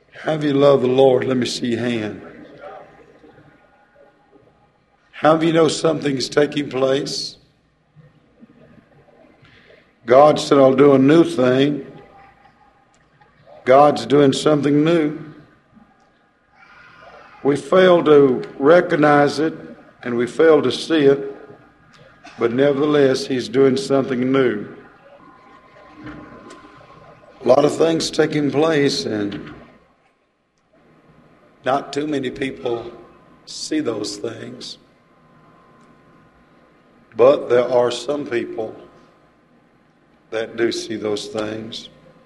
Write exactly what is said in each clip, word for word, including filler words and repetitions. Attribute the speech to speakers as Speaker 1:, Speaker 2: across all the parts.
Speaker 1: Have you loved the Lord? Let me see your hand. How do you know something's taking place? God said, I'll do a new thing. God's doing something new. We fail to recognize it and we fail to see it, but nevertheless, He's doing something new. A lot of things taking place, and not too many people see those things. But there are some people that do see those things.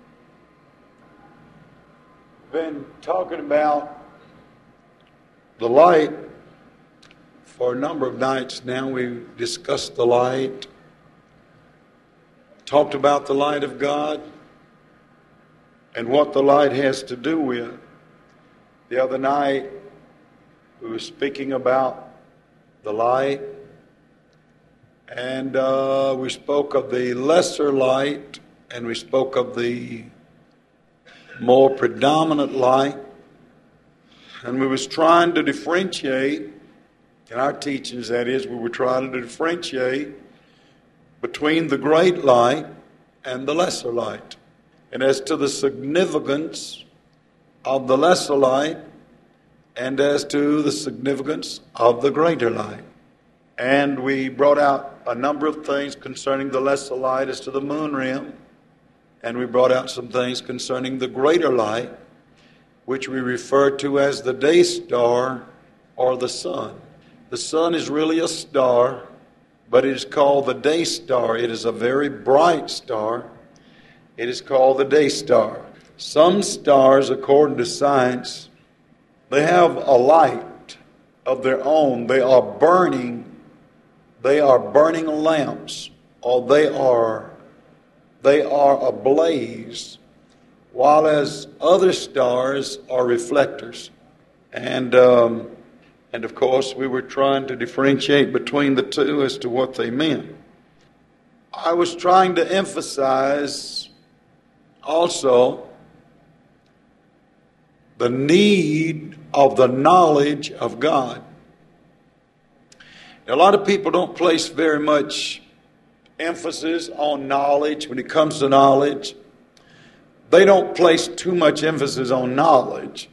Speaker 1: Been talking about the light for a number of nights now. We've discussed the light, talked about the light of God and what the light has to do with. The other night we were speaking about the light, and uh, we spoke of the lesser light, and we spoke of the more predominant light, and we was trying to differentiate, in our teachings that is, we were trying to differentiate between the great light and the lesser light. And as to the significance of the lesser light and as to the significance of the greater light. And we brought out a number of things concerning the lesser light as to the moon rim. And we brought out some things concerning the greater light, which we refer to as the day star or the sun. The sun is really a star, but it is called the day star. It is a very bright star. It is called the day star. Some stars, according to science, they have a light of their own. They are burning. They are burning lamps, or they are they are ablaze, while as other stars are reflectors. And um, and of course, we were trying to differentiate between the two as to what they meant. I was trying to emphasize also the need of the knowledge of God. Now, a lot of people don't place very much emphasis on knowledge when it comes to knowledge. They don't place too much emphasis on knowledge.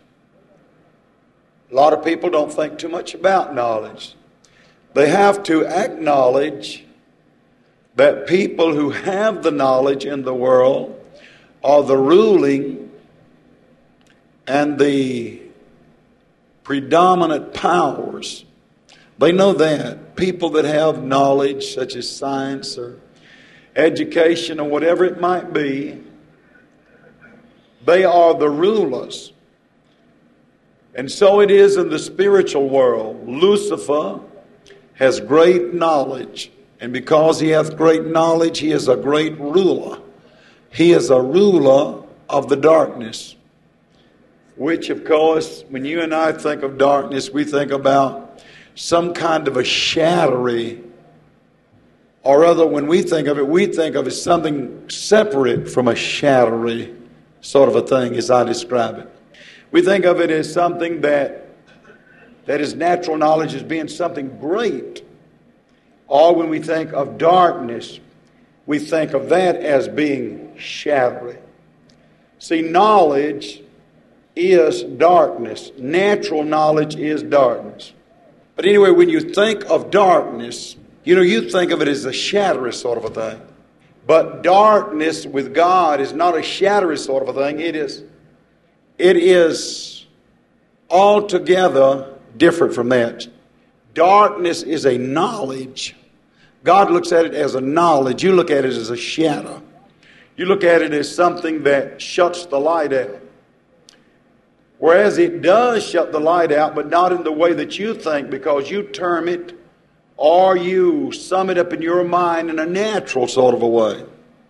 Speaker 1: A lot of people don't think too much about knowledge. They have to acknowledge that people who have the knowledge in the world are the ruling and the predominant powers. They know that. People that have knowledge, such as science or education or whatever it might be, they are the rulers. And so it is in the spiritual world. Lucifer has great knowledge. And because he hath great knowledge, he is a great ruler. He is a ruler of the darkness. Which, of course, when you and I think of darkness, we think about some kind of a shadowy, or rather, when we think of it, we think of it as something separate from a shadowy sort of a thing, as I describe it. We think of it as something that that is natural knowledge as being something great. Or when we think of darkness, we think of that as being shadowy. See, knowledge is darkness. Natural knowledge is darkness. But anyway, when you think of darkness, you know, you think of it as a shadowy sort of a thing. But darkness with God is not a shadowy sort of a thing. It is, it is altogether different from that. Darkness is a knowledge. God looks at it as a knowledge. You look at it as a shadow. You look at it as something that shuts the light out. Whereas it does shut the light out, but not in the way that you think, because you term it or you sum it up in your mind in a natural sort of a way.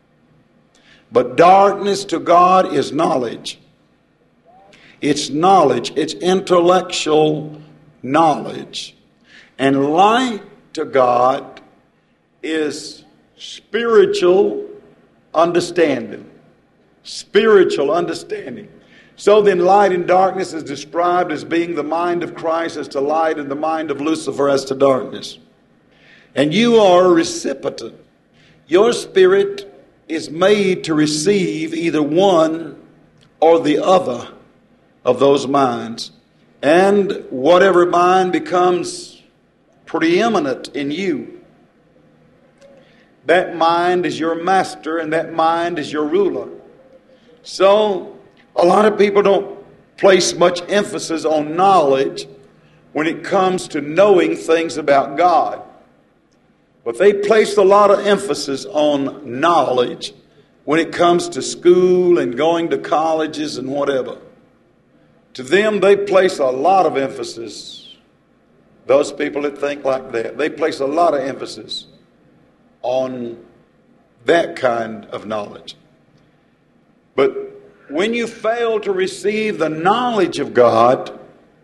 Speaker 1: But darkness to God is knowledge. It's knowledge. It's intellectual knowledge. And light to God is spiritual understanding. Spiritual understanding. So then light and darkness is described as being the mind of Christ as to light and the mind of Lucifer as to darkness. And you are a recipient. Your spirit is made to receive either one or the other of those minds. And whatever mind becomes preeminent in you, that mind is your master and that mind is your ruler. So a lot of people don't place much emphasis on knowledge when it comes to knowing things about God. But they place a lot of emphasis on knowledge when it comes to school and going to colleges and whatever. To them, they place a lot of emphasis. Those people that think like that, they place a lot of emphasis on that kind of knowledge. But when you fail to receive the knowledge of God,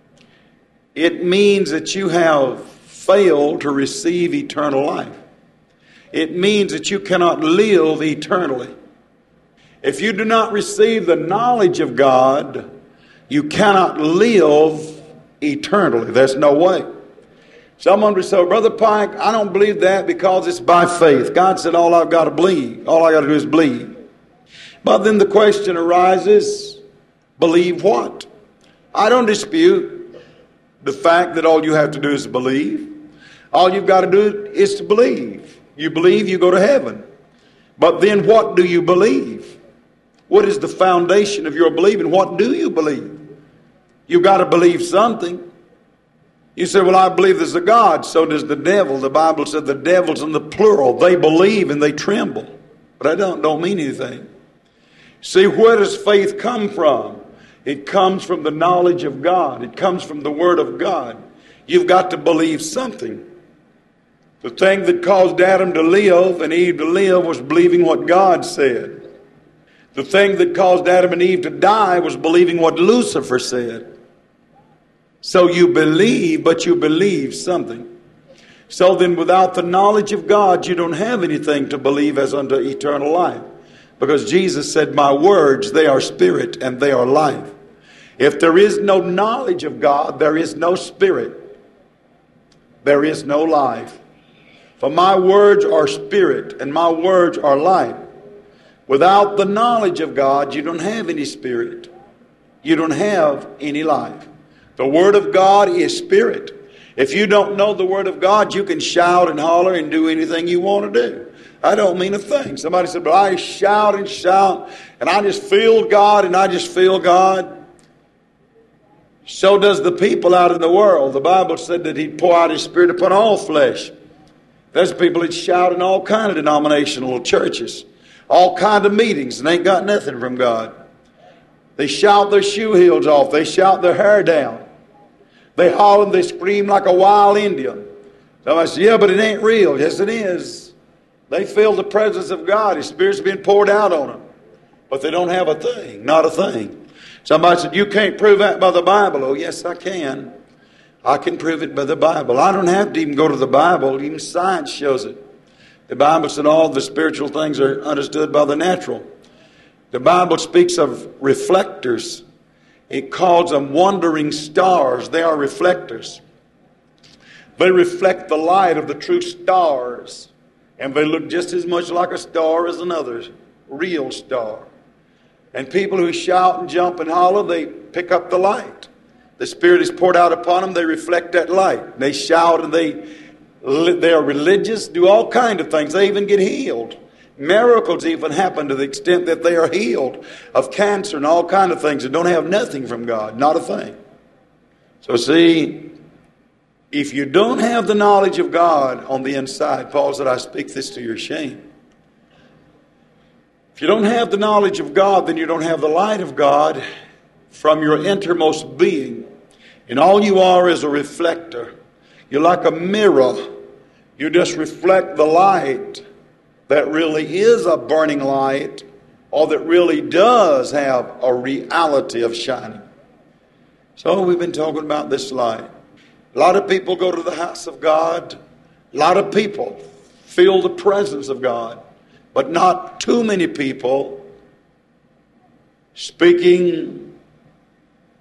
Speaker 1: it means that you have failed to receive eternal life. It means that you cannot live eternally. If you do not receive the knowledge of God, you cannot live eternally. There's no way. Someone would say, Brother Pike, I don't believe that because it's by faith. God said all I've got to believe, all I got to do is believe. But then the question arises, believe what? I don't dispute the fact that all you have to do is believe. All you've got to do is to believe. You believe, you go to heaven. But then what do you believe? What is the foundation of your believing? What do you believe? You've got to believe something. You say, well, I believe there's a God. So does the devil. The Bible said the devil's in the plural. They believe and they tremble. But that don't, don't mean anything. See, where does faith come from? It comes from the knowledge of God. It comes from the Word of God. You've got to believe something. The thing that caused Adam to live and Eve to live was believing what God said. The thing that caused Adam and Eve to die was believing what Lucifer said. So you believe, but you believe something. So then without the knowledge of God, you don't have anything to believe as unto eternal life. Because Jesus said, my words, they are spirit and they are life. If there is no knowledge of God, there is no spirit. There is no life. For my words are spirit and my words are life. Without the knowledge of God, you don't have any spirit. You don't have any life. The Word of God is spirit. If you don't know the Word of God, you can shout and holler and do anything you want to do. I don't mean a thing. Somebody said, but I shout and shout and I just feel God and I just feel God. So does the people out in the world. The Bible said that He'd pour out His Spirit upon all flesh. There's people that shout in all kind of denominational churches. All kind of meetings, and they ain't got nothing from God. They shout their shoe heels off. They shout their hair down. They holler and they scream like a wild Indian. Somebody says, yeah, but it ain't real. Yes, it is. They feel the presence of God. His Spirit's being poured out on them. But they don't have a thing, not a thing. Somebody said, you can't prove that by the Bible. Oh, yes, I can. I can prove it by the Bible. I don't have to even go to the Bible. Even science shows it. The Bible said all the spiritual things are understood by the natural. The Bible speaks of reflectors. It calls them wandering stars. They are reflectors. They reflect the light of the true stars. And they look just as much like a star as another real star. And people who shout and jump and holler, they pick up the light. The Spirit is poured out upon them. They reflect that light. They shout and they... They are religious, do all kinds of things. They even get healed. Miracles even happen to the extent that they are healed of cancer and all kinds of things that don't have nothing from God. Not a thing. So see, if you don't have the knowledge of God on the inside, Paul said, I speak this to your shame. If you don't have the knowledge of God, then you don't have the light of God from your innermost being. And all you are is a reflector. You're like a mirror. You just reflect the light that really is a burning light or that really does have a reality of shining. So we've been talking about this light. A lot of people go to the house of God. A lot of people feel the presence of God. But not too many people speaking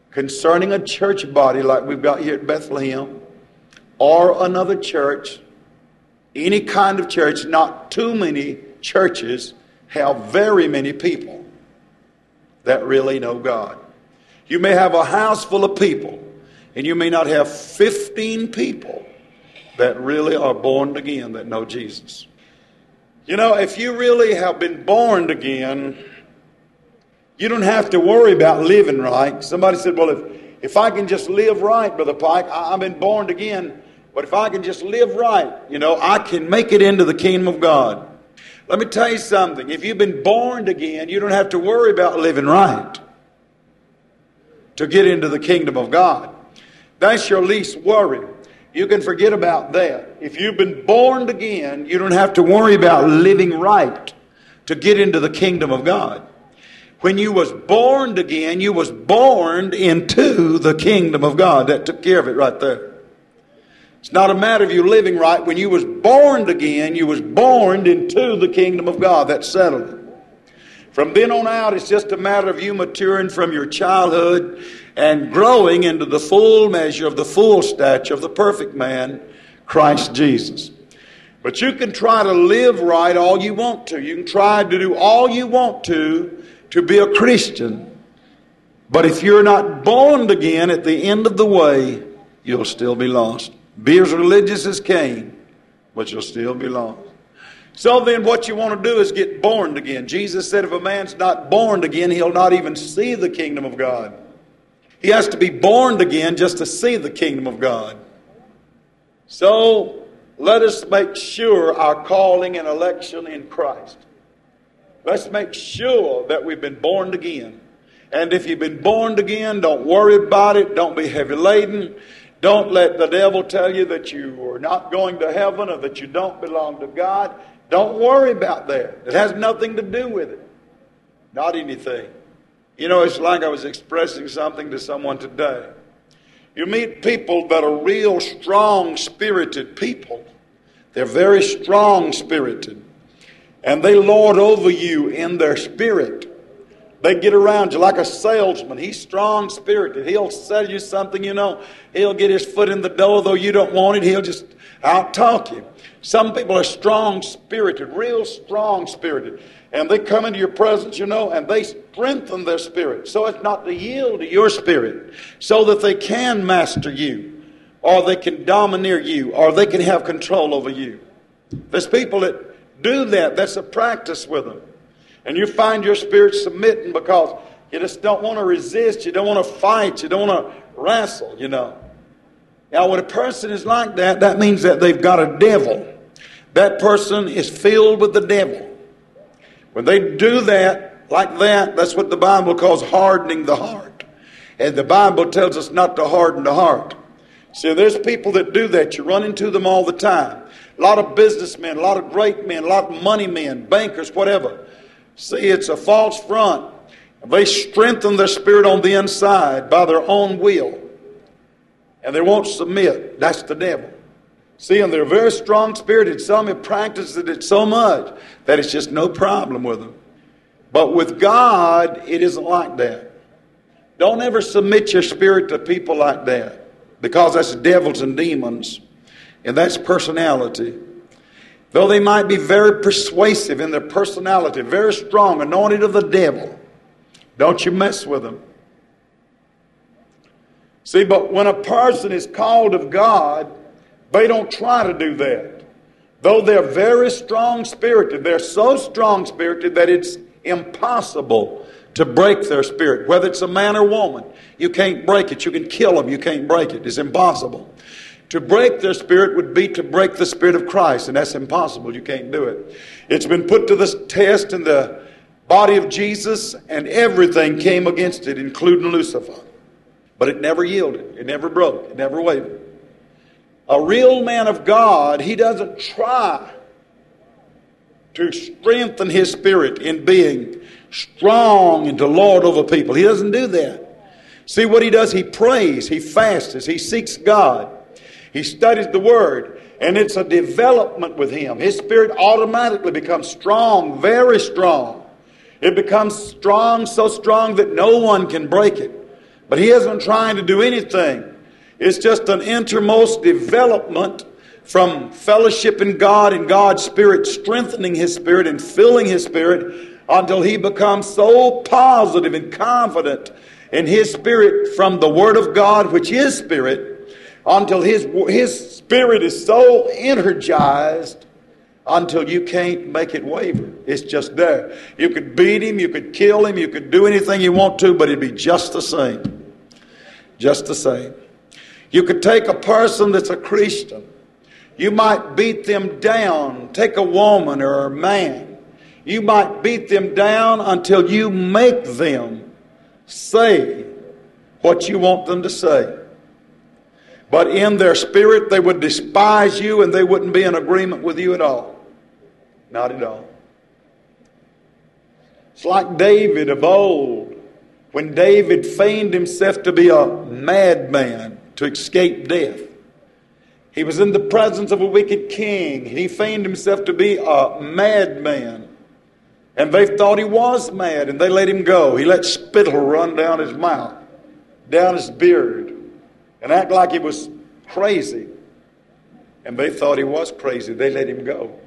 Speaker 1: concerning a church body like we've got here at Bethlehem, or another church, any kind of church, not too many churches have very many people that really know God. You may have a house full of people, and you may not have fifteen people that really are born again, that know Jesus. You know, if you really have been born again, you don't have to worry about living right. Somebody said, well, if, if I can just live right, Brother Pike, I, I've been born again, but if I can just live right, you know, I can make it into the kingdom of God. Let me tell you something. If you've been born again, you don't have to worry about living right to get into the kingdom of God. That's your least worry. You can forget about that. If you've been born again, you don't have to worry about living right to get into the kingdom of God. When you was born again, you was born into the kingdom of God. That took care of it right there. It's not a matter of you living right. When you was born again, you was born into the kingdom of God. That settled it. From then on out, it's just a matter of you maturing from your childhood and growing into the full measure of the full stature of the perfect man, Christ Jesus. But you can try to live right all you want to. You can try to do all you want to to be a Christian. But if you're not born again, at the end of the way, you'll still be lost. Be as religious as Cain, but you'll still be lost. So then what you want to do is get born again. Jesus said if a man's not born again, he'll not even see the kingdom of God. He has to be born again just to see the kingdom of God. So let us make sure our calling and election in Christ. Let's make sure that we've been born again. And if you've been born again, don't worry about it. Don't be heavy laden. Don't let the devil tell you that you are not going to heaven or that you don't belong to God. Don't worry about that. It has nothing to do with it. Not anything. You know, it's like I was expressing something to someone today. You meet people that are real strong-spirited people. They're very strong-spirited. And they lord over you in their spirit. They get around you like a salesman. He's strong-spirited. He'll sell you something, you know. He'll get his foot in the door, though you don't want it. He'll just out-talk you. Some people are strong-spirited, real strong-spirited. And they come into your presence, you know, and they strengthen their spirit so as not to yield to your spirit, so that they can master you, or they can domineer you, or they can have control over you. There's people that do that. That's a practice with them. And you find your spirit submitting because you just don't want to resist. You don't want to fight. You don't want to wrestle, you know. Now, when a person is like that, that means that they've got a devil. That person is filled with the devil. When they do that, like that, that's what the Bible calls hardening the heart. And the Bible tells us not to harden the heart. See, there's people that do that. You run into them all the time. A lot of businessmen, a lot of great men, a lot of money men, bankers, whatever. See, it's a false front. They strengthen their spirit on the inside by their own will. And they won't submit. That's the devil. See, and they're very strong-spirited. Some have practiced it so much that it's just no problem with them. But with God, it isn't like that. Don't ever submit your spirit to people like that, because that's devils and demons, and that's personality. Though they might be very persuasive in their personality, very strong, anointed of the devil, don't you mess with them. See, but when a person is called of God, they don't try to do that. Though they're very strong-spirited, they're so strong-spirited that it's impossible to break their spirit. Whether it's a man or woman, you can't break it. You can kill them. You can't break it. It's impossible. To break their spirit would be to break the Spirit of Christ, and that's impossible. You can't do it. It's been put to this test in the body of Jesus, and everything came against it, including Lucifer. But it never yielded. It never broke. It never wavered. A real man of God, he doesn't try to strengthen his spirit in being strong and to lord over people. He doesn't do that. See what he does? He prays, he fasts, he seeks God. He studies the Word, and it's a development with him. His spirit automatically becomes strong, very strong. It becomes strong, so strong that no one can break it. But he isn't trying to do anything. It's just an innermost development from fellowship in God and God's Spirit, strengthening his spirit and filling his spirit until he becomes so positive and confident in his spirit from the Word of God, which is Spirit, until his, his spirit is so energized until you can't make it waver. It's just there. You could beat him, you could kill him, you could do anything you want to, but it'd be just the same. Just the same. You could take a person that's a Christian. You might beat them down. Take a woman or a man. You might beat them down until you make them say what you want them to say. But in their spirit, they would despise you and they wouldn't be in agreement with you at all. Not at all. It's like David of old. When David feigned himself to be a madman to escape death. He was in the presence of a wicked king. He feigned himself to be a madman. And they thought he was mad, and they let him go. He let spittle run down his mouth, down his beard, and act like he was crazy. And they thought he was crazy. They let him go.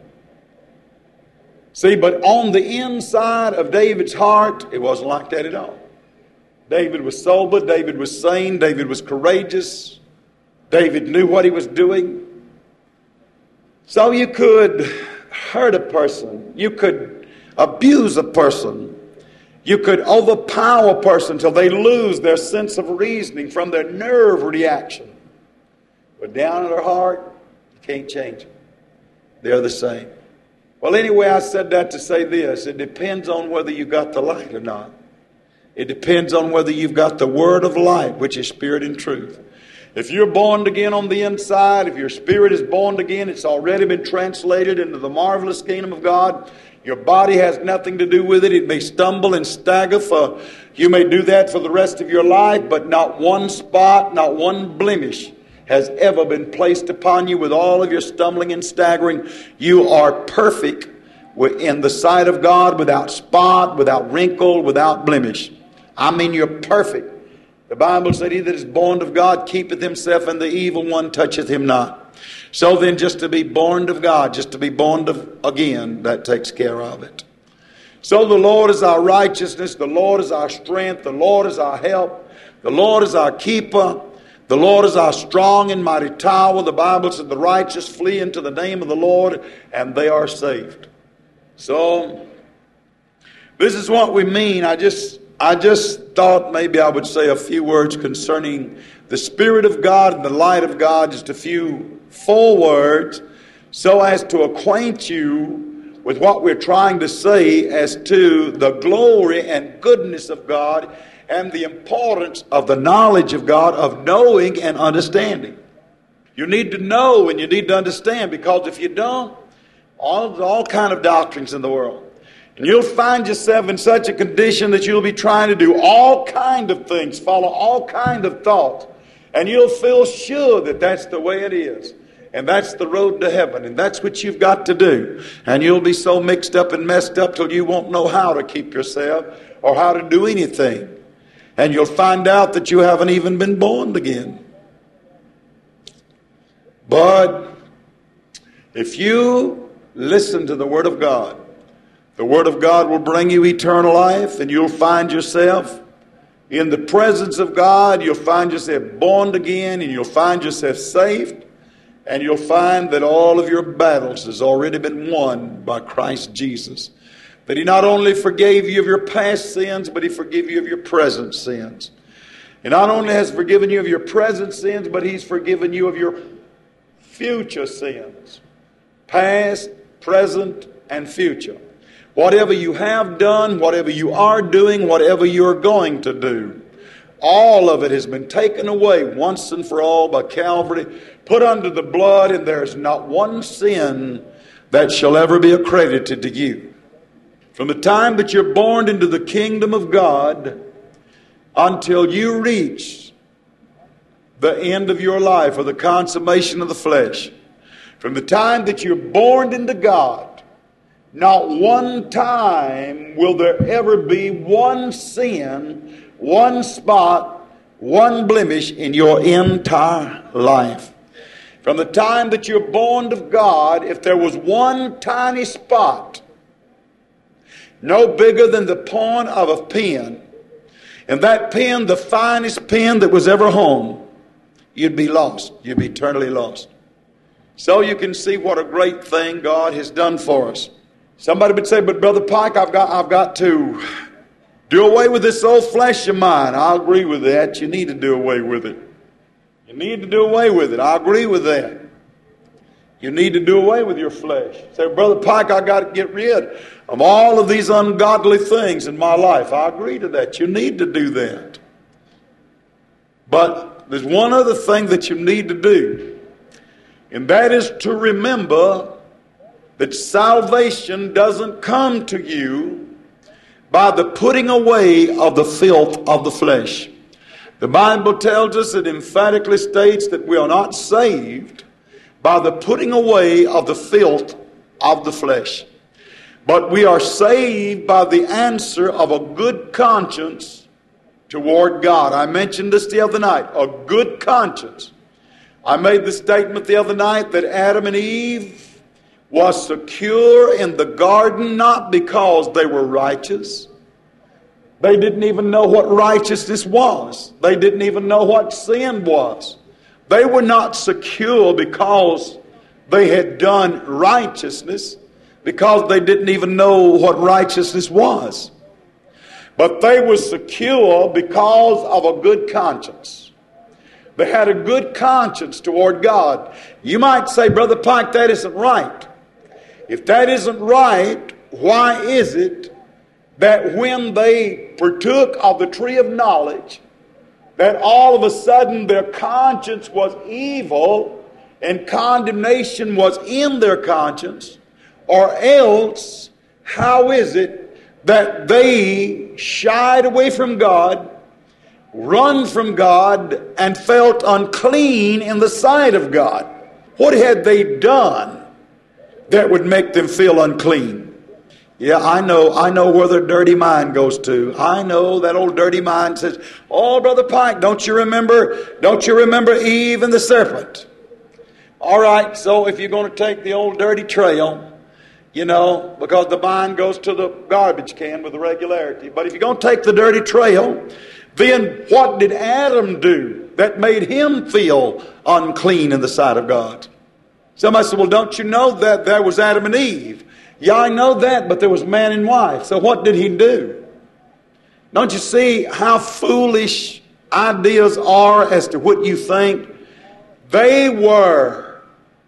Speaker 1: See, but on the inside of David's heart, it wasn't like that at all. David was sober. David was sane. David was courageous. David knew what he was doing. So you could hurt a person. You could abuse a person. You could overpower a person till they lose their sense of reasoning from their nerve reaction. But down in their heart, you can't change them. They're the same. Well, anyway, I said that to say this. It depends on whether you got the light or not. It depends on whether you've got the word of light, which is spirit and truth. If you're born again on the inside, if your spirit is born again, it's already been translated into the marvelous kingdom of God. Your body has nothing to do with it. It may stumble and stagger. For you may do that for the rest of your life, but not one spot, not one blemish has ever been placed upon you with all of your stumbling and staggering. You are perfect in the sight of God, without spot, without wrinkle, without blemish. I mean, you're perfect. The Bible said, he that is born of God keepeth himself, and the evil one toucheth him not. So then, just to be born of God, just to be born of again, that takes care of it. So the Lord is our righteousness. The Lord is our strength. The Lord is our help. The Lord is our keeper. The Lord is our strong and mighty tower. The Bible said the righteous flee into the name of the Lord, and they are saved. So, this is what we mean. I just... I just thought maybe I would say a few words concerning the Spirit of God and the light of God, just a few full words, so as to acquaint you with what we're trying to say as to the glory and goodness of God and the importance of the knowledge of God, of knowing and understanding. You need to know and you need to understand, because if you don't, all, all kind of doctrines in the world. And you'll find yourself in such a condition that you'll be trying to do all kind of things, follow all kind of thoughts. And you'll feel sure that that's the way it is. And that's the road to heaven. And that's what you've got to do. And you'll be so mixed up and messed up till you won't know how to keep yourself or how to do anything. And you'll find out that you haven't even been born again. But if you listen to the Word of God, the Word of God will bring you eternal life, and you'll find yourself in the presence of God. You'll find yourself born again, and you'll find yourself saved, and you'll find that all of your battles has already been won by Christ Jesus. That He not only forgave you of your past sins, but He forgave you of your present sins. He not only has forgiven you of your present sins, but He's forgiven you of your future sins. Past, present, and future. Whatever you have done, whatever you are doing, whatever you're going to do, all of it has been taken away once and for all by Calvary, put under the blood, and there is not one sin that shall ever be accredited to you. From the time that you're born into the kingdom of God until you reach the end of your life or the consummation of the flesh, from the time that you're born into God, not one time will there ever be one sin, one spot, one blemish in your entire life. From the time that you're born of God, if there was one tiny spot, no bigger than the point of a pen, and that pen, the finest pen that was ever home, you'd be lost. You'd be eternally lost. So you can see what a great thing God has done for us. Somebody would say, but Brother Pike, I've got, I've got to do away with this old flesh of mine. I agree with that. You need to do away with it. You need to do away with it. I agree with that. You need to do away with your flesh. Say, Brother Pike, I got to get rid of all of these ungodly things in my life. I agree to that. You need to do that. But there's one other thing that you need to do, and that is to remember that salvation doesn't come to you by the putting away of the filth of the flesh. The Bible tells us, it emphatically states that we are not saved by the putting away of the filth of the flesh, but we are saved by the answer of a good conscience toward God. I mentioned this the other night, a good conscience. I made the statement the other night that Adam and Eve was secure in the garden not because they were righteous. They didn't even know what righteousness was. They didn't even know what sin was. They were not secure because they had done righteousness, because they didn't even know what righteousness was. But they were secure because of a good conscience. They had a good conscience toward God. You might say, Brother Pike, that isn't right. If that isn't right, why is it that when they partook of the tree of knowledge, that all of a sudden their conscience was evil and condemnation was in their conscience? Or else, how is it that they shied away from God, run from God, and felt unclean in the sight of God? What had they done that would make them feel unclean? Yeah, I know, I know where their dirty mind goes to. I know that old dirty mind says, oh, Brother Pike, don't you remember, don't you remember Eve and the serpent? All right, so if you're going to take the old dirty trail, you know, because the mind goes to the garbage can with regularity. But if you're going to take the dirty trail, then what did Adam do that made him feel unclean in the sight of God? Somebody said, well, don't you know that there was Adam and Eve? Yeah, I know that, but there was man and wife. So what did he do? Don't you see how foolish ideas are as to what you think? They were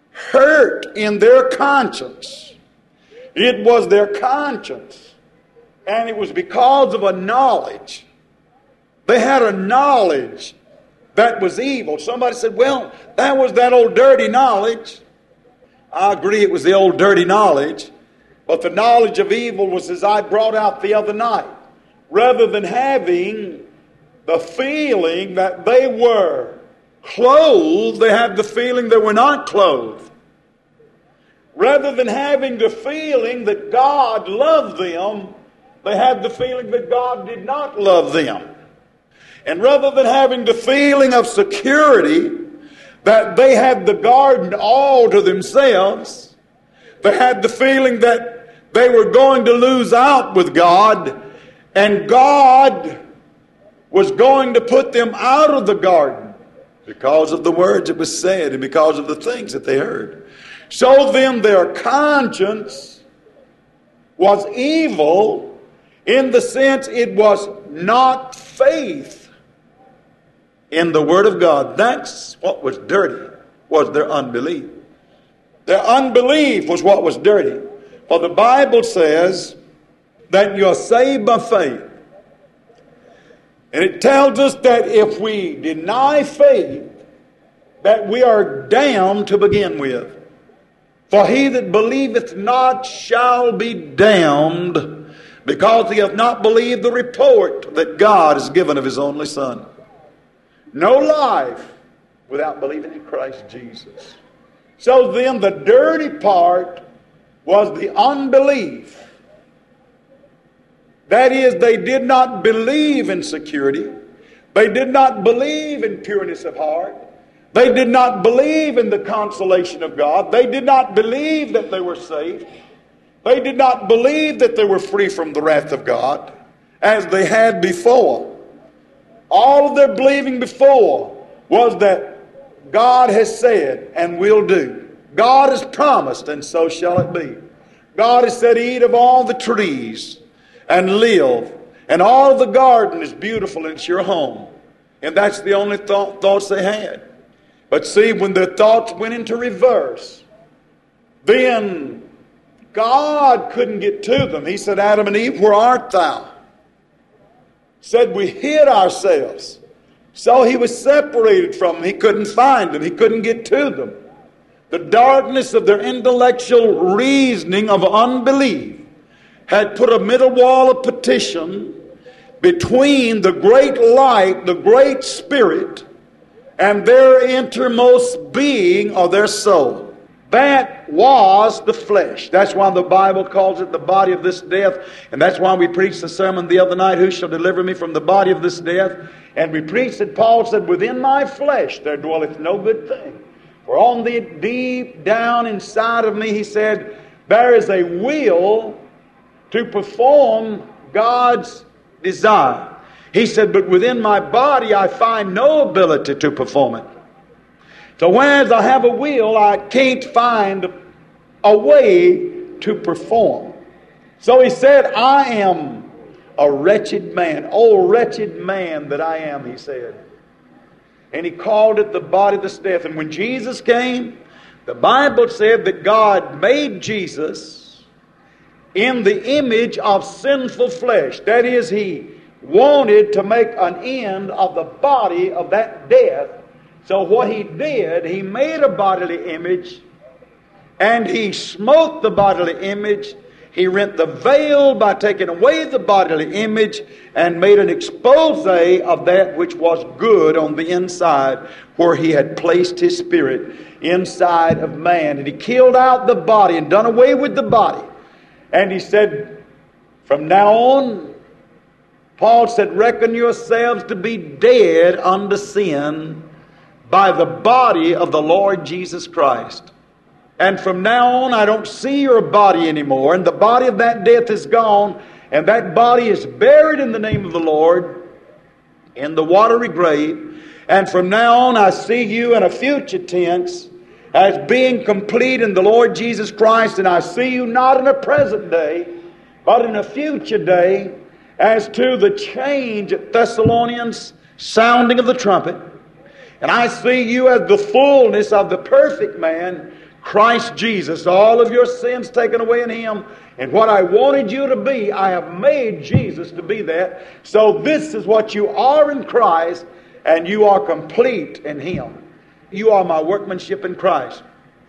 Speaker 1: hurt in their conscience. It was their conscience. And it was because of a knowledge. They had a knowledge that was evil. Somebody said, well, that was that old dirty knowledge. I agree, it was the old dirty knowledge. But the knowledge of evil was as I brought out the other night. Rather than having the feeling that they were clothed, they had the feeling they were not clothed. Rather than having the feeling that God loved them, they had the feeling that God did not love them. And rather than having the feeling of security that they had the garden all to themselves, they had the feeling that they were going to lose out with God, and God was going to put them out of the garden because of the words that was said and because of the things that they heard. So then their conscience was evil in the sense it was not faith in the Word of God. That's what was dirty, was their unbelief. Their unbelief was what was dirty. For the Bible says that you're saved by faith. And it tells us that if we deny faith, that we are damned to begin with. For he that believeth not shall be damned, because he hath not believed the report that God has given of his only Son. No life without believing in Christ Jesus. So then the dirty part was the unbelief. That is, they did not believe in security. They did not believe in pureness of heart. They did not believe in the consolation of God. They did not believe that they were saved. They did not believe that they were free from the wrath of God as they had before. All of their believing before was that God has said and will do. God has promised, and so shall it be. God has said, eat of all the trees and live. And all of the garden is beautiful and it's your home. And that's the only thought, thoughts they had. But see, when their thoughts went into reverse, then God couldn't get to them. He said, Adam and Eve, where art thou? Said, we hid ourselves. So he was separated from them. He couldn't find them. He couldn't get to them. The darkness of their intellectual reasoning of unbelief had put a middle wall of partition between the great light, the great spirit, and their innermost being or their soul. That was the flesh. That's why the Bible calls it the body of this death. And that's why we preached the sermon the other night, who shall deliver me from the body of this death? And we preached that Paul said, within my flesh there dwelleth no good thing. For on the deep down inside of me, he said, there is a will to perform God's desire. He said, but within my body I find no ability to perform it. So whereas I have a will, I can't find a way to perform. So he said, I am a wretched man. Oh, wretched man that I am, he said. And he called it the body of this death. And when Jesus came, the Bible said that God made Jesus in the image of sinful flesh. That is, he wanted to make an end of the body of that death. So what he did, he made a bodily image, and he smote the bodily image. He rent the veil by taking away the bodily image and made an expose of that which was good on the inside, where he had placed his spirit inside of man. And he killed out the body and done away with the body. And he said, from now on, Paul said, reckon yourselves to be dead unto sin by the body of the Lord Jesus Christ. And from now on, I don't see your body anymore. And the body of that death is gone. And that body is buried in the name of the Lord in the watery grave. And from now on, I see you in a future tense as being complete in the Lord Jesus Christ. And I see you not in a present day, but in a future day, as to the change at Thessalonians, sounding of the trumpet. And I see you as the fullness of the perfect man, Christ Jesus, all of your sins taken away in Him. And what I wanted you to be, I have made Jesus to be that. So this is what you are in Christ, and you are complete in Him. You are my workmanship in Christ.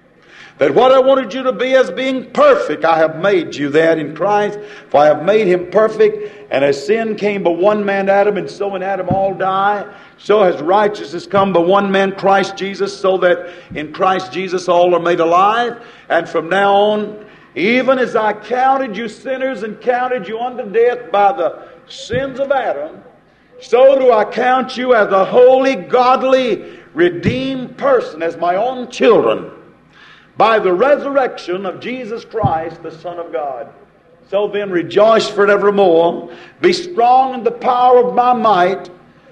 Speaker 1: That what I wanted you to be as being perfect, I have made you that in Christ. For I have made Him perfect. And as sin came by one man, Adam, and so in Adam all die, so has righteousness come by one man, Christ Jesus, so that in Christ Jesus all are made alive. And from now on, even as I counted you sinners and counted you unto death by the sins of Adam, so do I count you as a holy, godly, redeemed person, as my own children, by the resurrection of Jesus Christ, the Son of God. So then rejoice forevermore. Be strong in the power of my might.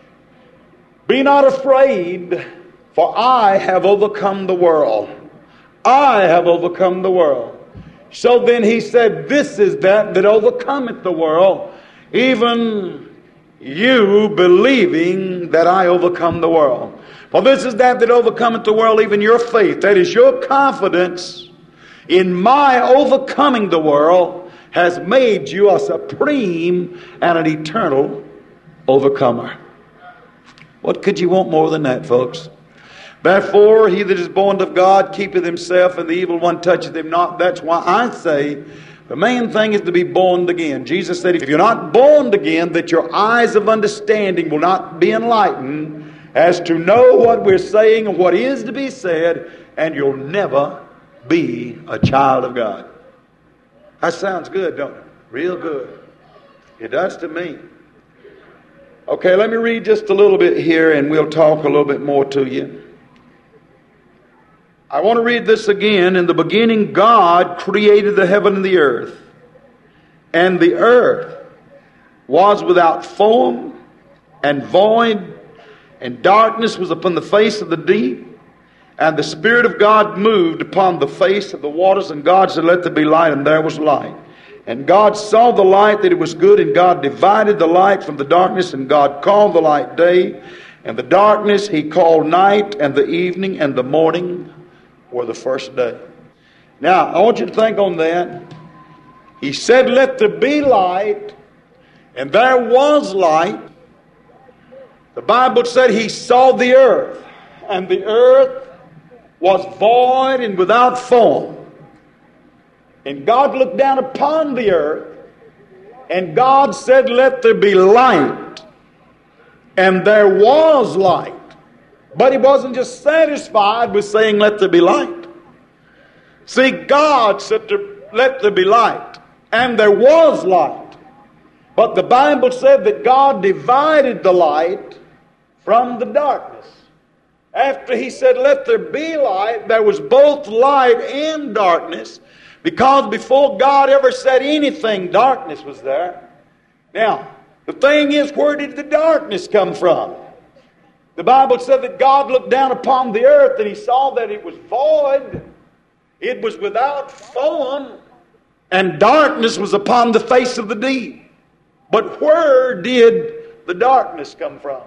Speaker 1: Be not afraid, for I have overcome the world. I have overcome the world. So then he said, this is that that overcometh the world, even you believing that I overcome the world. For this is that that overcometh the world, even your faith. That is your confidence in my overcoming the world has made you a supreme and an eternal overcomer. What could you want more than that, folks? Therefore, he that is born of God keepeth himself, and the evil one toucheth him not. That's why I say the main thing is to be born again. Jesus said, if you're not born again, that your eyes of understanding will not be enlightened as to know what we're saying and what is to be said, and you'll never be a child of God. That sounds good, don't it? Real good. It does to me. Okay, let me read just a little bit here and we'll talk a little bit more to you. I want to read this again. In the beginning, God created the heaven and the earth. And the earth was without form and void, and darkness was upon the face of the deep. And the Spirit of God moved upon the face of the waters, and God said, "Let there be light," and there was light. And God saw the light that it was good, and God divided the light from the darkness, and God called the light day, and the darkness He called night, and the evening and the morning were the first day. Now, I want you to think on that. He said, "Let there be light," and there was light. The Bible said He saw the earth, and the earth was void and without form. And God looked down upon the earth, and God said, "Let there be light." And there was light. But He wasn't just satisfied with saying, "Let there be light." See, God said, "Let there be light." And there was light. But the Bible said that God divided the light from the darkness. After He said, "Let there be light," there was both light and darkness, because before God ever said anything, darkness was there. Now, the thing is, where did the darkness come from? The Bible said that God looked down upon the earth and He saw that it was void, it was without form, and darkness was upon the face of the deep. But where did the darkness come from?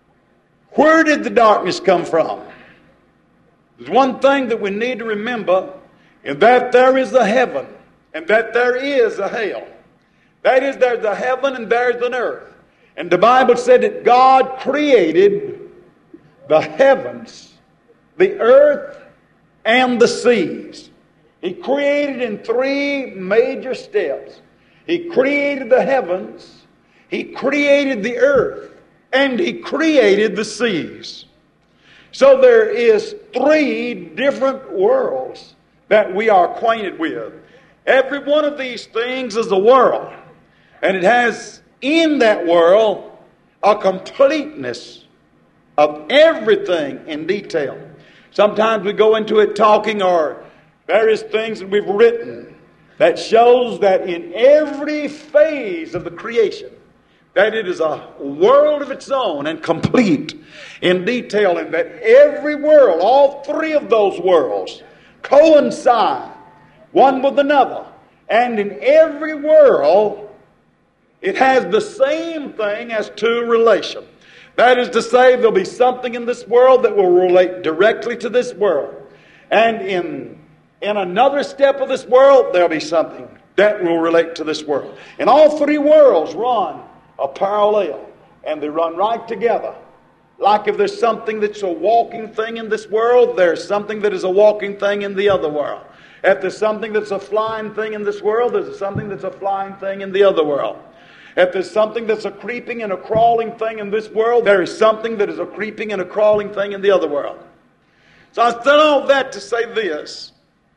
Speaker 1: Where did the darkness come from? There's one thing that we need to remember, and that there is a heaven, and that there is a hell. That is, there's a heaven and there's an earth. And the Bible said that God created the heavens, the earth, and the seas. He created in three major steps. He created the heavens, He created the earth, and He created the seas. So there is three different worlds that we are acquainted with. Every one of these things is a world, and it has in that world a completeness of everything in detail. Sometimes we go into it talking or various things that we've written that shows that in every phase of the creation, that it is a world of its own and complete in detail, and that every world, all three of those worlds, coincide one with another. And in every world, it has the same thing as to relation. That is to say, there'll be something in this world that will relate directly to this world. And in, in another step of this world, there'll be something that will relate to this world. And all three worlds run a parallel, and they run right together. Like if there's something that's a walking thing in this world, there's something that is a walking thing in the other world. If there's something that's a flying thing in this world, there's something that's a flying thing in the other world. If there's something that's a creeping and a crawling thing in this world, there is something that is a creeping and a crawling thing in the other world. So I said all that to say this,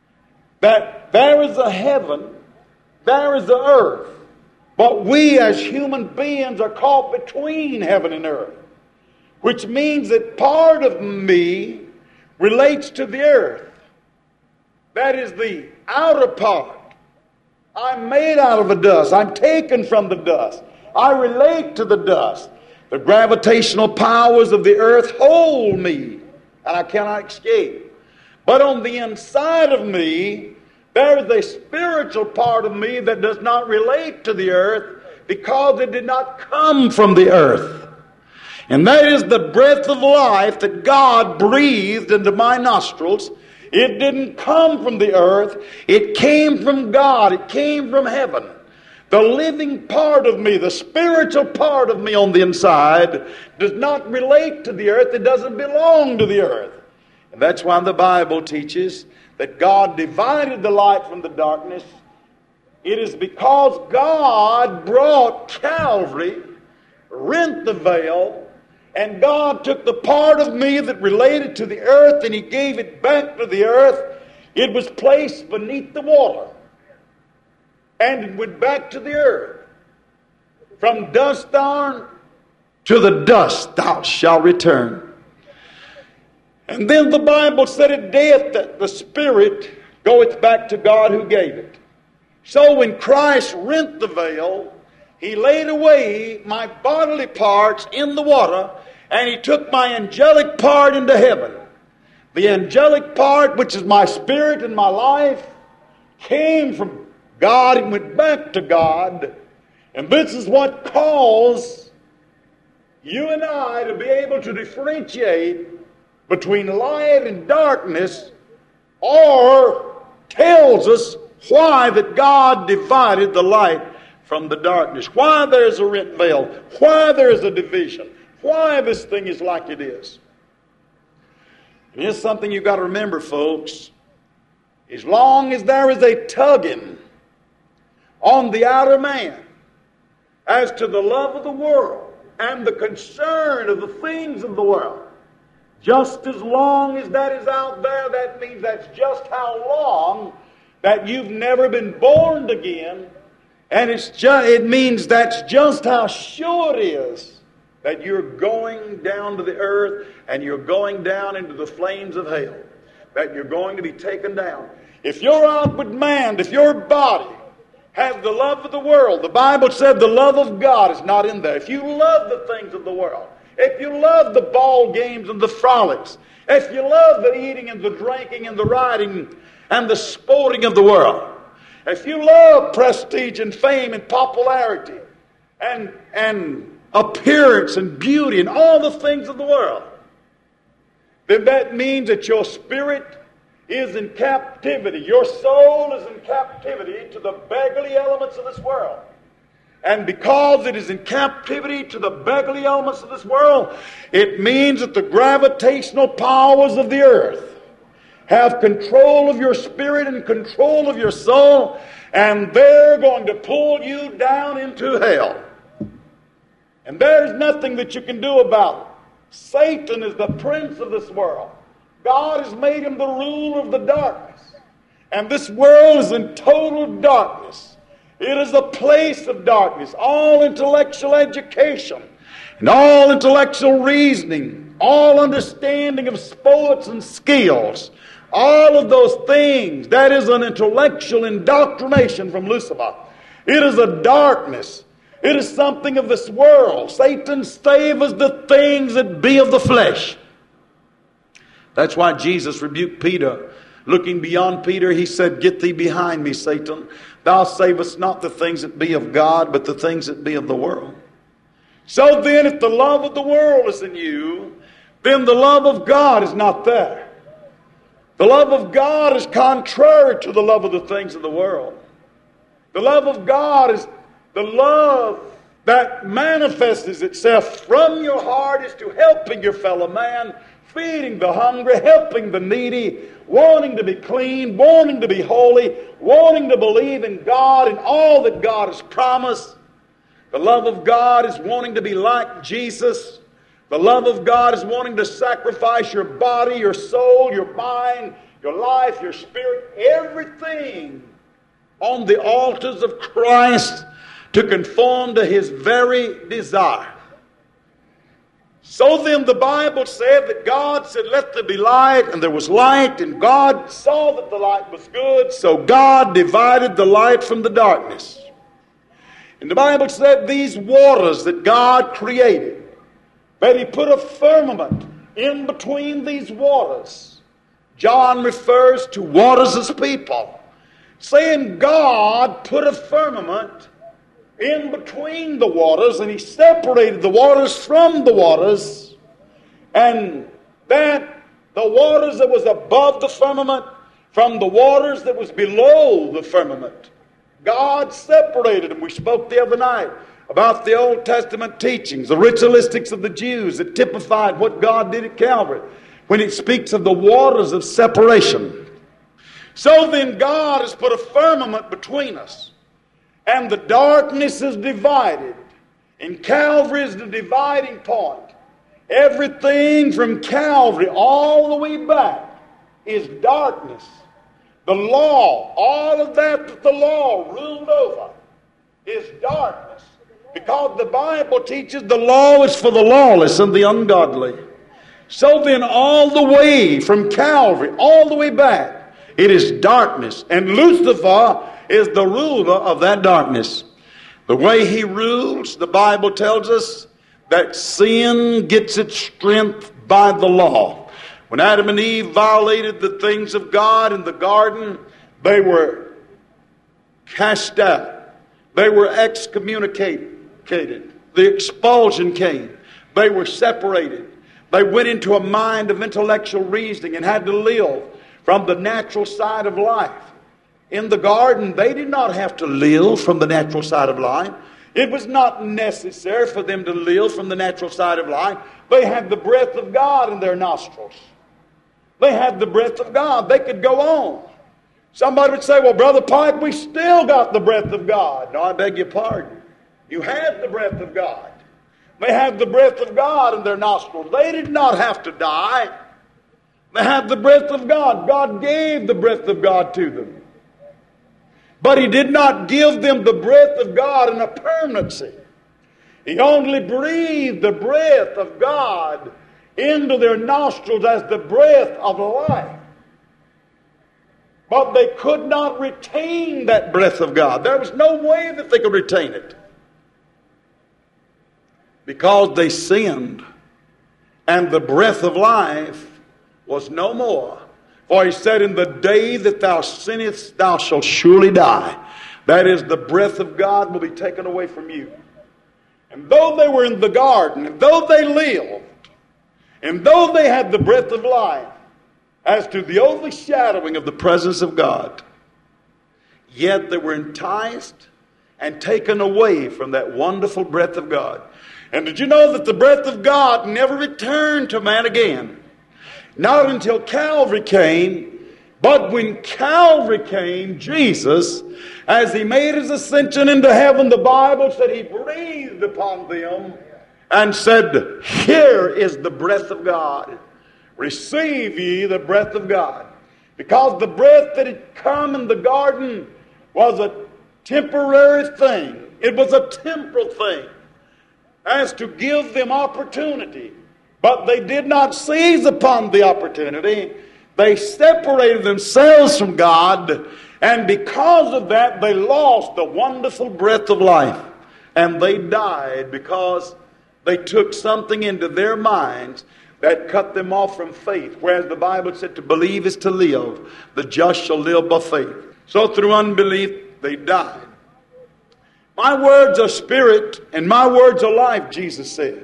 Speaker 1: that there is a heaven, there is the earth, but we as human beings are caught between heaven and earth, which means that part of me relates to the earth. That is the outer part. I'm made out of the dust. I'm taken from the dust. I relate to the dust. The gravitational powers of the earth hold me, and I cannot escape. But on the inside of me, there is a spiritual part of me that does not relate to the earth because it did not come from the earth. And that is the breath of life that God breathed into my nostrils. It didn't come from the earth. It came from God. It came from heaven. The living part of me, the spiritual part of me on the inside, does not relate to the earth. It doesn't belong to the earth. And that's why the Bible teaches that God divided the light from the darkness. It is because God brought Calvary, rent the veil, and God took the part of me that related to the earth and He gave it back to the earth. It was placed beneath the water, and it went back to the earth. From dust down To the dust thou shalt return. And then the Bible said at death that the spirit goeth back to God who gave it. So when Christ rent the veil, He laid away my bodily parts in the water, and He took my angelic part into heaven. The angelic part, which is my spirit and my life, came from God and went back to God. And this is what caused you and I to be able to differentiate between light and darkness, or tells us why that God divided the light from the darkness, why there's a rent veil, why there's a division, why this thing is like it is. And here's something you've got to remember, folks. As long as there is a tugging on the outer man as to the love of the world and the concern of the things of the world, just as long as that is out there, that means that's just how long that you've never been born again. And it's just, it means that's just how sure it is that you're going down to the earth and you're going down into the flames of hell, that you're going to be taken down. If your outward man, if your body has the love of the world, the Bible said the love of God is not in there. If you love the things of the world, if you love the ball games and the frolics, if you love the eating and the drinking and the riding and the sporting of the world, if you love prestige and fame and popularity and, and appearance and beauty and all the things of the world, then that means that your spirit is in captivity. Your soul is in captivity to the beggarly elements of this world. And because it is in captivity to the beggarly elements of this world, it means that the gravitational powers of the earth have control of your spirit and control of your soul, and they're going to pull you down into hell. And there's nothing that you can do about it. Satan is the prince of this world. God has made him the ruler of the darkness. And this world is in total darkness. It is a place of darkness. All intellectual education and all intellectual reasoning, all understanding of sports and skills, all of those things, that is an intellectual indoctrination from Lucifer. It is a darkness. It is something of this world. Satan savors the things that be of the flesh. That's why Jesus rebuked Peter. Looking beyond Peter, he said, "Get thee behind me, Satan. Thou savest not the things that be of God, but the things that be of the world." So then, if the love of the world is in you, then the love of God is not there. The love of God is contrary to the love of the things of the world. The love of God is the love that manifests itself from your heart is to helping your fellow man, feeding the hungry, helping the needy, wanting to be clean, wanting to be holy, wanting to believe in God and all that God has promised. The love of God is wanting to be like Jesus. The love of God is wanting to sacrifice your body, your soul, your mind, your life, your spirit, everything on the altars of Christ to conform to His very desire. So then the Bible said that God said, "Let there be light," and there was light, and God saw that the light was good, so God divided the light from the darkness. And the Bible said these waters that God created, that He put a firmament in between these waters. John refers to waters as people, saying God put a firmament in between the waters, and He separated the waters from the waters, and that the waters that was above the firmament from the waters that was below the firmament, God separated them. We spoke the other night about the Old Testament teachings, the ritualistics of the Jews that typified what God did at Calvary when it speaks of the waters of separation. So then God has put a firmament between us, and the darkness is divided, and Calvary is the dividing point. Everything from Calvary all the way back is darkness. The law, all of that that the law ruled over is darkness. Because the Bible teaches the law is for the lawless and the ungodly. So then all the way from Calvary, all the way back, it is darkness. And Lucifer is the ruler of that darkness. The way he rules, the Bible tells us that sin gets its strength by the law. When Adam and Eve violated the things of God in the garden, they were cast out. They were excommunicated. The expulsion came. They were separated. They went into a mind of intellectual reasoning and had to live from the natural side of life. In the garden, they did not have to live from the natural side of life. It was not necessary for them to live from the natural side of life. They had the breath of God in their nostrils. They had the breath of God. They could go on. Somebody would say, well, Brother Pike, we still got the breath of God. No, I beg your pardon. You had the breath of God. They had the breath of God in their nostrils. They did not have to die. They had the breath of God. God gave the breath of God to them. But He did not give them the breath of God in a permanency. He only breathed the breath of God into their nostrils as the breath of life. But they could not retain that breath of God. There was no way that they could retain it. Because they sinned, and the breath of life was no more. For He said, in the day that thou sinnest, thou shalt surely die. That is, the breath of God will be taken away from you. And though they were in the garden, and though they lived, and though they had the breath of life, as to the overshadowing of the presence of God, yet they were enticed and taken away from that wonderful breath of God. And did you know that the breath of God never returned to man again? Not until Calvary came. But when Calvary came, Jesus, as He made His ascension into heaven, the Bible said He breathed upon them and said, here is the breath of God. Receive ye the breath of God. Because the breath that had come in the garden was a temporary thing. It was a temporal thing, as to give them opportunity. But they did not seize upon the opportunity. They separated themselves from God, and because of that, they lost the wonderful breath of life. And they died because they took something into their minds that cut them off from faith. Whereas the Bible said to believe is to live. The just shall live by faith. So through unbelief, they died. My words are spirit and my words are life, Jesus said.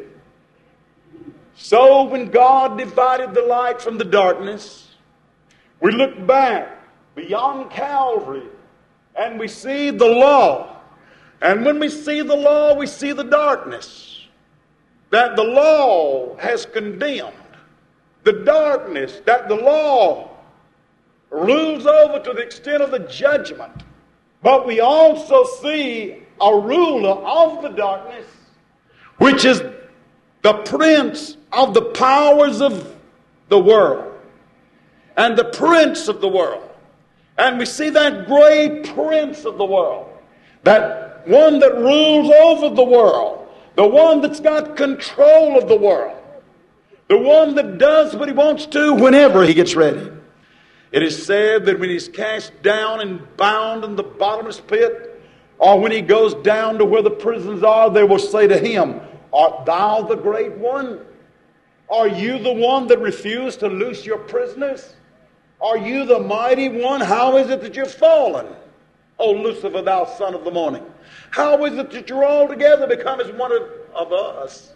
Speaker 1: So when God divided the light from the darkness, we look back beyond Calvary and we see the law. And when we see the law, we see the darkness that the law has condemned. The darkness that the law rules over to the extent of the judgment. But we also see a ruler of the darkness, which is the prince of the powers of the world and the prince of the world. And we see that great prince of the world, that one that rules over the world, the one that's got control of the world, the one that does what he wants to whenever he gets ready. It is said that when he's cast down and bound in the bottomless pit, or when he goes down to where the prisons are, they will say to him, art thou the great one? Are you the one that refused to loose your prisoners? Are you the mighty one? How is it that you're fallen, O Lucifer, thou son of the morning? How is it that you're altogether become as one of, of us?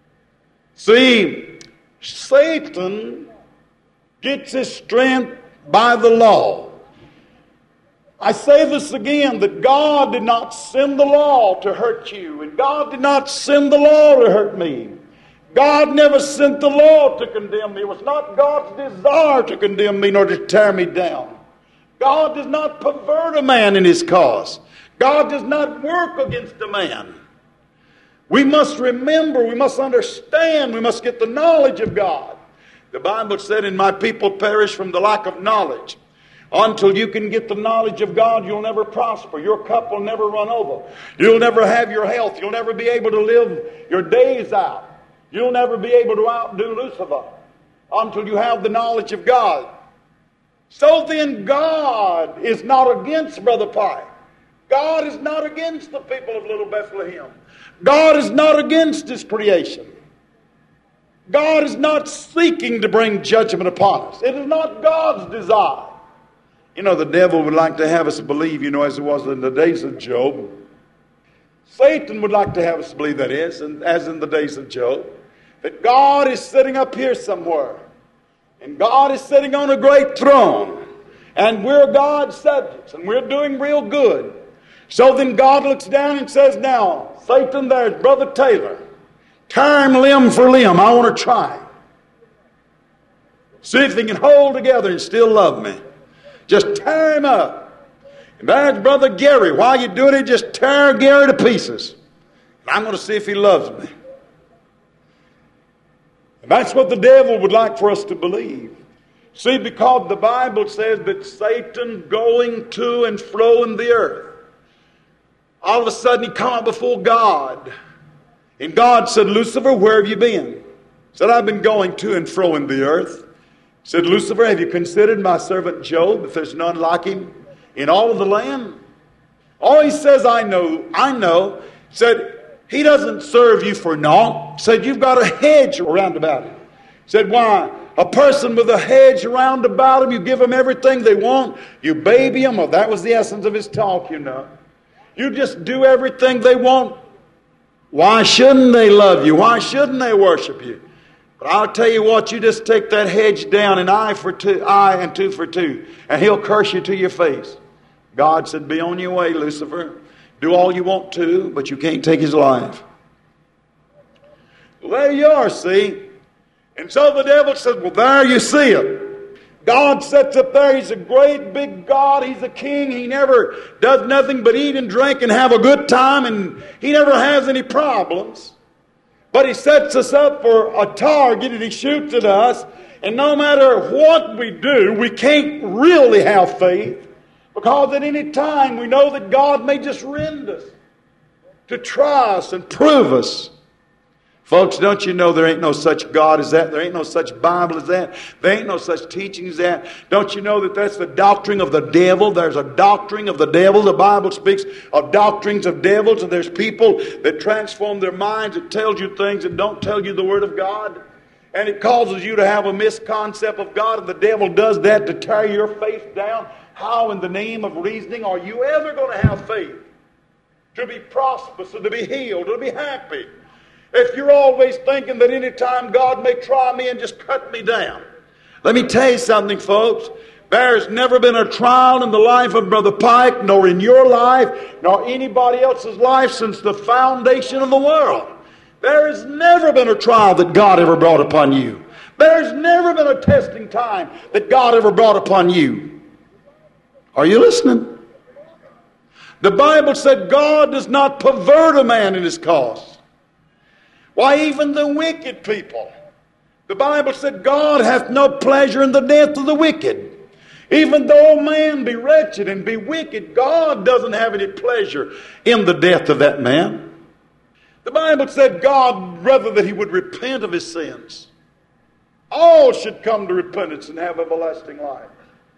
Speaker 1: See, Satan gets his strength by the law. I say this again, that God did not send the law to hurt you, and God did not send the law to hurt me. God never sent the law to condemn me. It was not God's desire to condemn me nor to tear me down. God does not pervert a man in his cause. God does not work against a man. We must remember, we must understand, we must get the knowledge of God. The Bible said, and my people perish from the lack of knowledge. Until you can get the knowledge of God, you'll never prosper. Your cup will never run over. You'll never have your health. You'll never be able to live your days out. You'll never be able to outdo Lucifer until you have the knowledge of God. So then God is not against Brother Pike. God is not against the people of Little Bethlehem. God is not against His creation. God is not seeking to bring judgment upon us. It is not God's desire. You know, the devil would like to have us believe, you know, as it was in the days of Job. Satan would like to have us believe, that is, and as in the days of Job, that God is sitting up here somewhere. And God is sitting on a great throne. And we're God's subjects. And we're doing real good. So then God looks down and says, now, Satan, there's Brother Taylor. Tear him limb for limb. I want to try. See if they can hold together and still love me. Just tear him up. And there's Brother Gary. While you're doing it, just tear Gary to pieces. And I'm going to see if he loves me. And that's what the devil would like for us to believe. See, because the Bible says that Satan going to and fro in the earth, all of a sudden he come up before God. And God said, Lucifer, where have you been? He said, I've been going to and fro in the earth. He said, Lucifer, have you considered my servant Job, if there's none like him in all of the land? Oh, he says, I know, I know. He said, he doesn't serve you for naught. He said, you've got a hedge around about him. He said, why? A person with a hedge around about him, you give them everything they want. You baby them. Well, that was the essence of his talk, you know. You just do everything they want. Why shouldn't they love you? Why shouldn't they worship you? But I'll tell you what, you just take that hedge down, an eye for two, eye and two for two, and he'll curse you to your face. God said, be on your way, Lucifer. Do all you want to, but you can't take his life. Well, there you are, see. And so the devil said, well, there you see it. God sits up there. He's a great big God. He's a king. He never does nothing but eat and drink and have a good time, and he never has any problems. But he sets us up for a target, and he shoots at us. And no matter what we do, we can't really have faith, because at any time we know that God may just rend us to try us and prove us. Folks, don't you know there ain't no such God as that? There ain't no such Bible as that. There ain't no such teaching as that. Don't you know that that's the doctrine of the devil? There's a doctrine of the devil. The Bible speaks of doctrines of devils, and there's people that transform their minds. It tells you things that don't tell you the Word of God. And it causes you to have a misconcept of God, and the devil does that to tear your faith down. How in the name of reasoning are you ever going to have faith? To be prosperous, and to be healed, to be happy. If you're always thinking that any time God may try me and just cut me down. Let me tell you something, folks. There's never been a trial in the life of Brother Pike, nor in your life, nor anybody else's life since the foundation of the world. There has never been a trial that God ever brought upon you. There's never been a testing time that God ever brought upon you. Are you listening? The Bible said God does not pervert a man in his cause. Why, even the wicked people. The Bible said God hath no pleasure in the death of the wicked. Even though man be wretched and be wicked, God doesn't have any pleasure in the death of that man. The Bible said God, rather that he would repent of his sins. All should come to repentance and have everlasting life.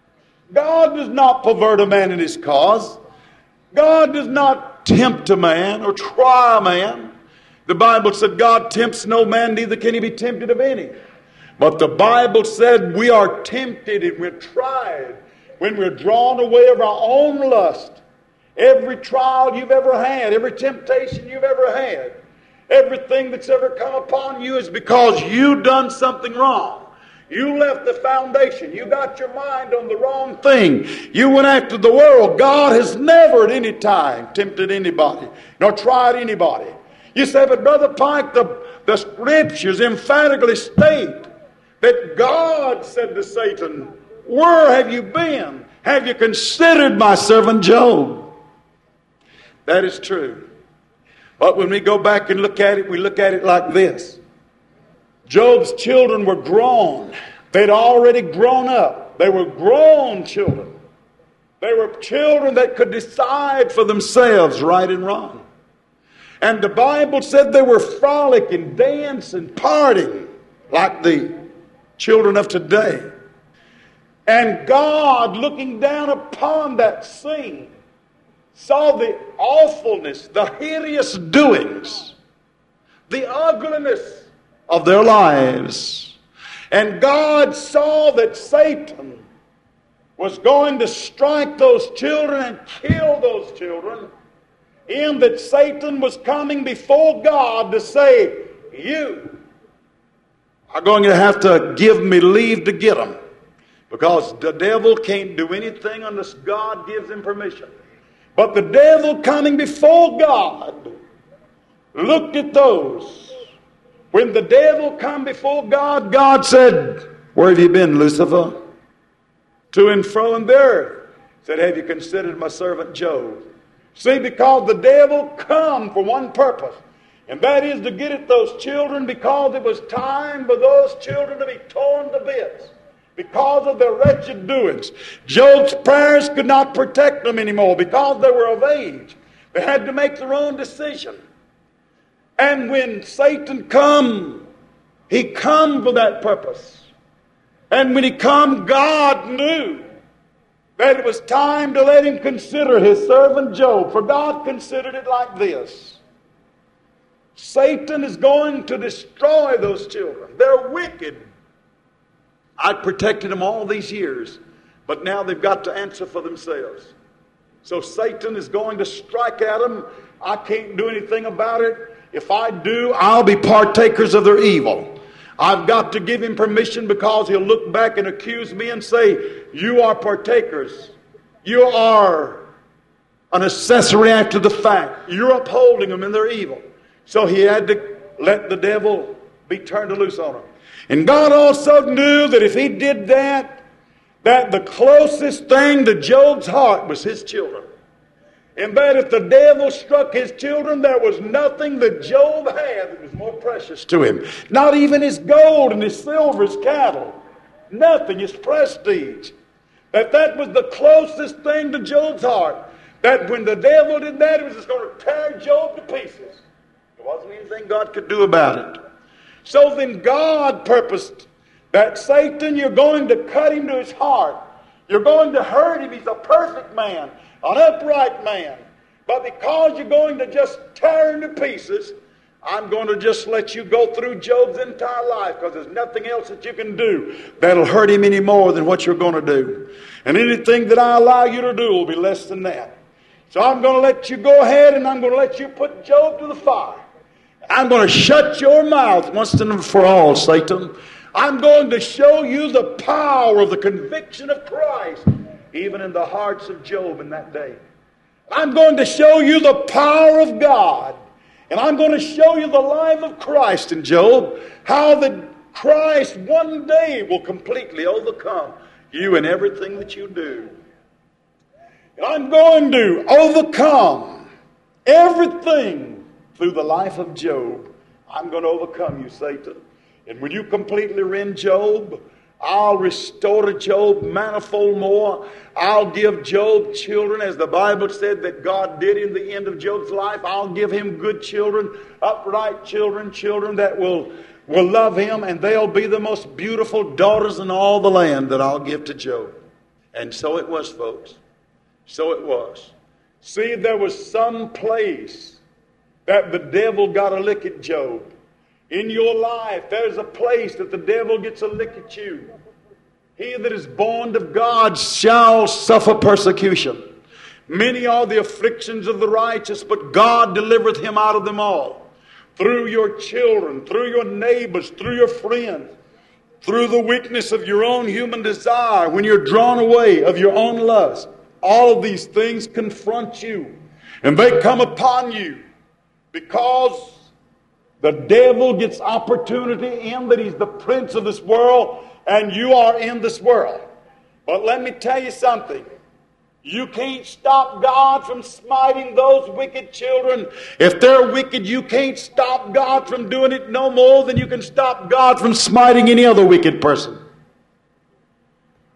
Speaker 1: God does not pervert a man in his cause. God does not tempt a man or try a man. The Bible said God tempts no man, neither can he be tempted of any. But the Bible said we are tempted and we're tried when we're drawn away of our own lust. Every trial you've ever had, every temptation you've ever had, everything that's ever come upon you is because you done something wrong. You left the foundation. You got your mind on the wrong thing. You went after the world. God has never at any time tempted anybody, nor tried anybody. You say, but Brother Pike, the, the Scriptures emphatically state that God said to Satan, where have you been? Have you considered my servant Job? That is true. But when we go back and look at it, we look at it like this. Job's children were grown. They'd already grown up. They were grown children. They were children that could decide for themselves right and wrong. And the Bible said they were frolicking, dancing, partying like the children of today. And God, looking down upon that scene, saw the awfulness, the hideous doings, the ugliness of their lives. And God saw that Satan was going to strike those children and kill those children, in that Satan was coming before God to say, you are going to have to give me leave to get them, because the devil can't do anything unless God gives him permission. But the devil coming before God looked at those. When the devil come before God, God said, where have you been, Lucifer? To and fro in the earth. Said, have you considered my servant Job? See, because the devil come for one purpose, and that is to get at those children, because it was time for those children to be torn to bits because of their wretched doings. Job's prayers could not protect them anymore because they were of age. They had to make their own decision. And when Satan come, he come for that purpose. And when he come, God knew that it was time to let him consider his servant Job. For God considered it like this. Satan is going to destroy those children. They're wicked. I protected them all these years, but now they've got to answer for themselves. So Satan is going to strike at them. I can't do anything about it. If I do, I'll be partakers of their evil. I've got to give him permission, because he'll look back and accuse me and say, you are partakers. You are an accessory after the fact. You're upholding them in their evil. So he had to let the devil be turned loose on them. And God also knew that if he did that, that the closest thing to Job's heart was his children. And that if the devil struck his children, there was nothing that Job had that was more precious to him. Not even his gold and his silver, his cattle. Nothing, his prestige. That that was the closest thing to Job's heart. That when the devil did that, it was just going to tear Job to pieces. There wasn't anything God could do about it. So then God purposed that Satan, you're going to cut him to his heart. You're going to hurt him. He's a perfect man, an upright man. But because you're going to just tear him to pieces, I'm going to just let you go through Job's entire life, because there's nothing else that you can do that'll hurt him any more than what you're going to do. And anything that I allow you to do will be less than that. So I'm going to let you go ahead, and I'm going to let you put Job to the fire. I'm going to shut your mouth once and for all, Satan. I'm going to show you the power of the conviction of Christ, even in the hearts of Job in that day. I'm going to show you the power of God. And I'm going to show you the life of Christ in Job, how that Christ one day will completely overcome you in everything that you do. And I'm going to overcome everything through the life of Job. I'm going to overcome you, Satan. And when you completely rend Job, I'll restore to Job manifold more. I'll give Job children, as the Bible said that God did in the end of Job's life. I'll give him good children, upright children, children that will, will love him, and they'll be the most beautiful daughters in all the land that I'll give to Job. And so it was, folks. So it was. See, there was some place that the devil got a lick at Job. In your life, there's a place that the devil gets a lick at you. He that is born of God shall suffer persecution. Many are the afflictions of the righteous, but God delivereth him out of them all. Through your children, through your neighbors, through your friends, through the weakness of your own human desire, when you're drawn away of your own lust. All of these things confront you, and they come upon you because the devil gets opportunity in that he's the prince of this world, and you are in this world. But let me tell you something. You can't stop God from smiting those wicked children. If they're wicked, you can't stop God from doing it no more than you can stop God from smiting any other wicked person.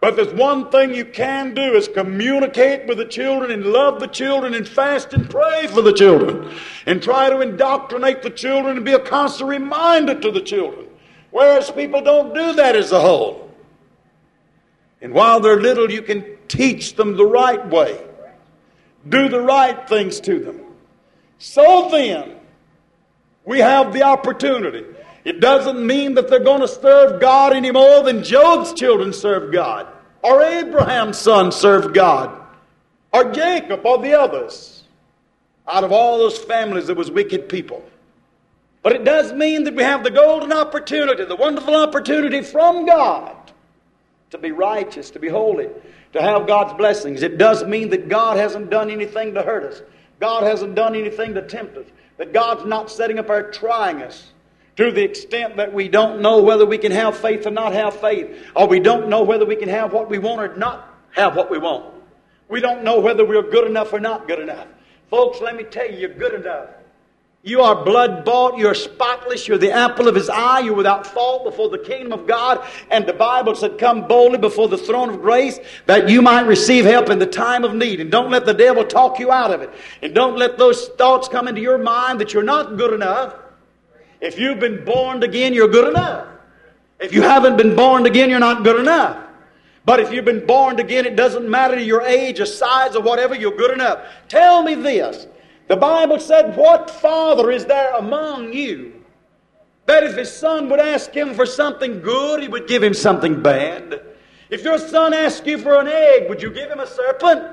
Speaker 1: But there's one thing you can do is communicate with the children and love the children and fast and pray for the children and try to indoctrinate the children and be a constant reminder to the children. Whereas people don't do that as a whole. And while they're little, you can teach them the right way. Do the right things to them. So then, we have the opportunity. It doesn't mean that they're going to serve God any more than Job's children served God, or Abraham's son served God, or Jacob, or the others. Out of all those families, there was wicked people. But it does mean that we have the golden opportunity, the wonderful opportunity from God to be righteous, to be holy, to have God's blessings. It does mean that God hasn't done anything to hurt us. God hasn't done anything to tempt us. That God's not setting up there trying us to the extent that we don't know whether we can have faith or not have faith, or we don't know whether we can have what we want or not have what we want. We don't know whether we're good enough or not good enough. Folks, let me tell you, you're good enough. You are blood-bought, you're spotless, you're the apple of His eye, you're without fault before the kingdom of God. And the Bible said, come boldly before the throne of grace that you might receive help in the time of need. And don't let the devil talk you out of it. And don't let those thoughts come into your mind that you're not good enough. If you've been born again, you're good enough. If you haven't been born again, you're not good enough. But if you've been born again, it doesn't matter your age or size or whatever, you're good enough. Tell me this. The Bible said, what father is there among you that if his son would ask him for something good, he would give him something bad? If your son asked you for an egg, would you give him a serpent?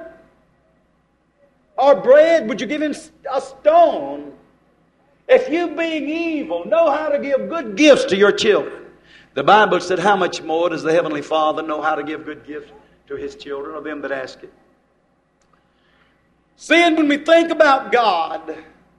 Speaker 1: Or bread, would you give him a stone? If you, being evil, know how to give good gifts to your children, the Bible said, how much more does the Heavenly Father know how to give good gifts to His children, or them that ask it? See, and when we think about God,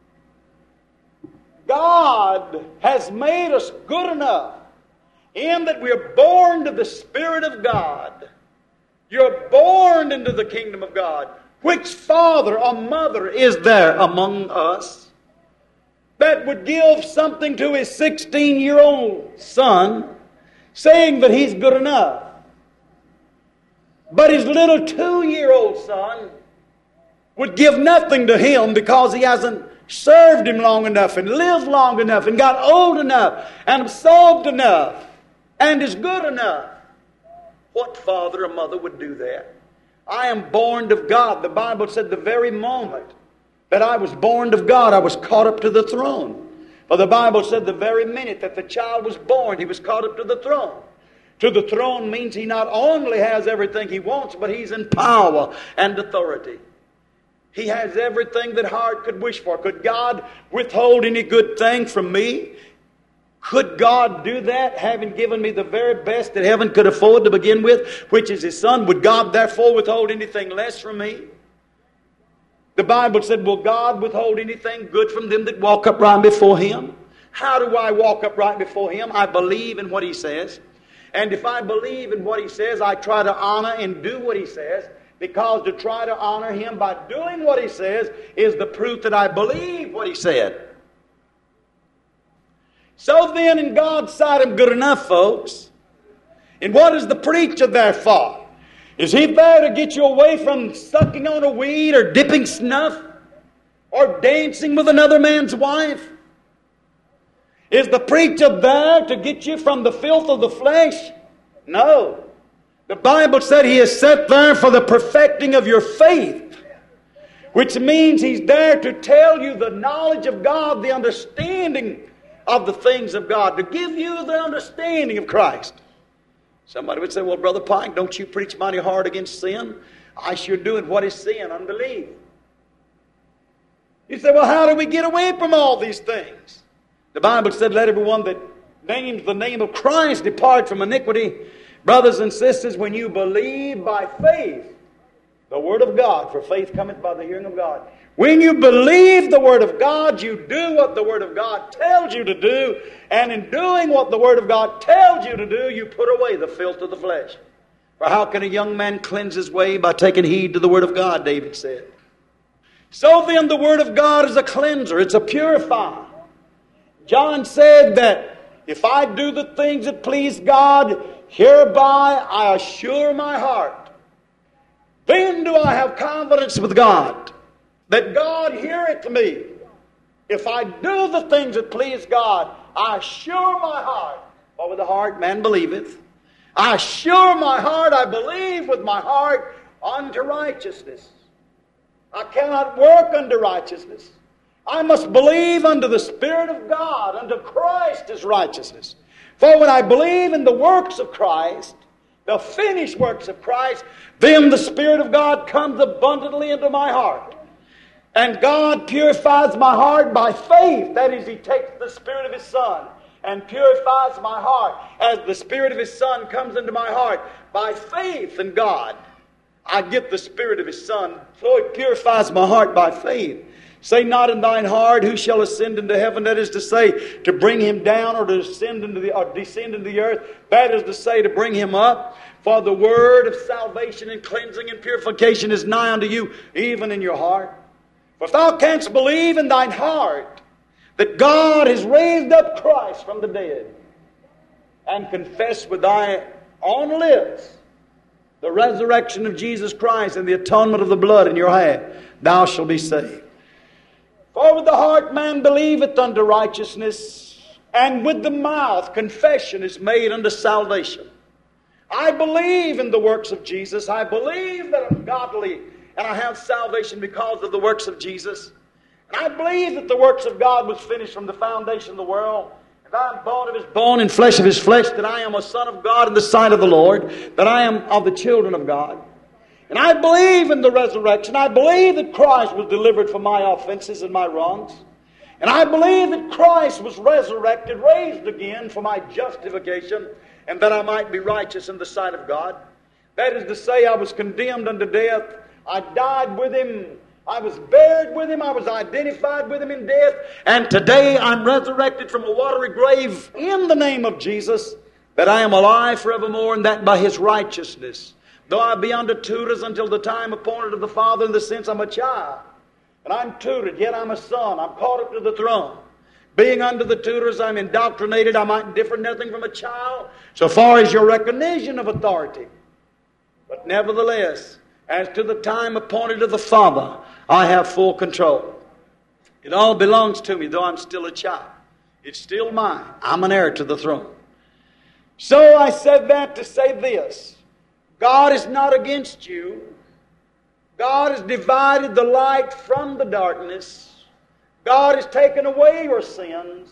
Speaker 1: God has made us good enough in that we are born to the Spirit of God. You're born into the kingdom of God. Which father or mother is there among us that would give something to his sixteen-year-old son, saying that he's good enough? But his little two-year-old son would give nothing to him because he hasn't served him long enough and lived long enough and got old enough and absorbed enough and is good enough. What father or mother would do that? I am born of God. The Bible said the very moment that I was born of God, I was caught up to the throne. For the Bible said the very minute that the child was born, he was caught up to the throne. To the throne means he not only has everything he wants, but he's in power and authority. He has everything that heart could wish for. Could God withhold any good thing from me? Could God do that, having given me the very best that heaven could afford to begin with, which is His Son? Would God therefore withhold anything less from me? The Bible said, will God withhold anything good from them that walk upright before Him? How do I walk upright before Him? I believe in what He says. And if I believe in what He says, I try to honor and do what He says. Because to try to honor Him by doing what He says is the proof that I believe what He said. So then, in God's sight, I'm good enough, folks. And what is the preacher there for? Is he there to get you away from sucking on a weed or dipping snuff or dancing with another man's wife? Is the preacher there to get you from the filth of the flesh? No. The Bible said He is set there for the perfecting of your faith, which means He's there to tell you the knowledge of God, the understanding of the things of God, to give you the understanding of Christ. Somebody would say, well, Brother Pike, don't you preach mighty hard against sin? I sure do. And what is sin? Unbelief. You say, well, how do we get away from all these things? The Bible said, let everyone that names the name of Christ depart from iniquity. Brothers and sisters, when you believe by faith the Word of God, for faith cometh by the hearing of God. When you believe the Word of God, you do what the Word of God tells you to do. And in doing what the Word of God tells you to do, you put away the filth of the flesh. For how can a young man cleanse his way? By taking heed to the Word of God, David said. So then the Word of God is a cleanser. It's a purifier. John said that If I do the things that please God, hereby I assure my heart. Then do I have confidence with God, that God heareth me. If I do the things that please God, I assure my heart. For with the heart man believeth. I assure my heart, I believe with my heart unto righteousness. I cannot work unto righteousness. I must believe unto the Spirit of God, unto Christ as righteousness. For when I believe in the works of Christ, the finished works of Christ, then the Spirit of God comes abundantly into my heart. And God purifies my heart by faith. That is, He takes the Spirit of His Son and purifies my heart as the Spirit of His Son comes into my heart by faith in God. I get the Spirit of His Son, so it purifies my heart by faith. Say not in thine heart, who shall ascend into heaven? That is to say, to bring him down or to ascend into the, or descend into the earth. That is to say, to bring him up. For the word of salvation and cleansing and purification is nigh unto you, even in your heart. For if thou canst believe in thine heart that God has raised up Christ from the dead, and confess with thy own lips the resurrection of Jesus Christ and the atonement of the blood in your hand, thou shalt be saved. For with the heart man believeth unto righteousness, and with the mouth confession is made unto salvation. I believe in the works of Jesus. I believe that I'm godly, and I have salvation because of the works of Jesus. And I believe that the works of God was finished from the foundation of the world. And I am bone of His bone and flesh of His flesh, that I am a son of God in the sight of the Lord, that I am of the children of God. And I believe in the resurrection. I believe that Christ was delivered from my offenses and my wrongs. And I believe that Christ was resurrected, raised again for my justification, and that I might be righteous in the sight of God. That is to say, I was condemned unto death. I died with Him. I was buried with Him. I was identified with Him in death. And today I'm resurrected from a watery grave in the name of Jesus, that I am alive forevermore, and that by His righteousness. Though I be under tutors until the time appointed of the Father, in the sense I'm a child. And I'm tutored, yet I'm a son. I'm called up to the throne. Being under the tutors, I'm indoctrinated. I might differ nothing from a child, so far as your recognition of authority. But nevertheless, as to the time appointed of the Father, I have full control. It all belongs to me, though I'm still a child. It's still mine. I'm an heir to the throne. So I said that to say this. God is not against you. God has divided the light from the darkness. God has taken away your sins.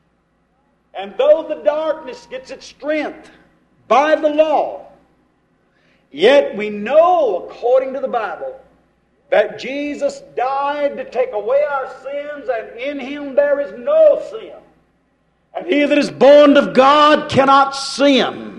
Speaker 1: And though the darkness gets its strength by the law, yet we know, according to the Bible, that Jesus died to take away our sins, and in Him there is no sin. And he that is born of God cannot sin.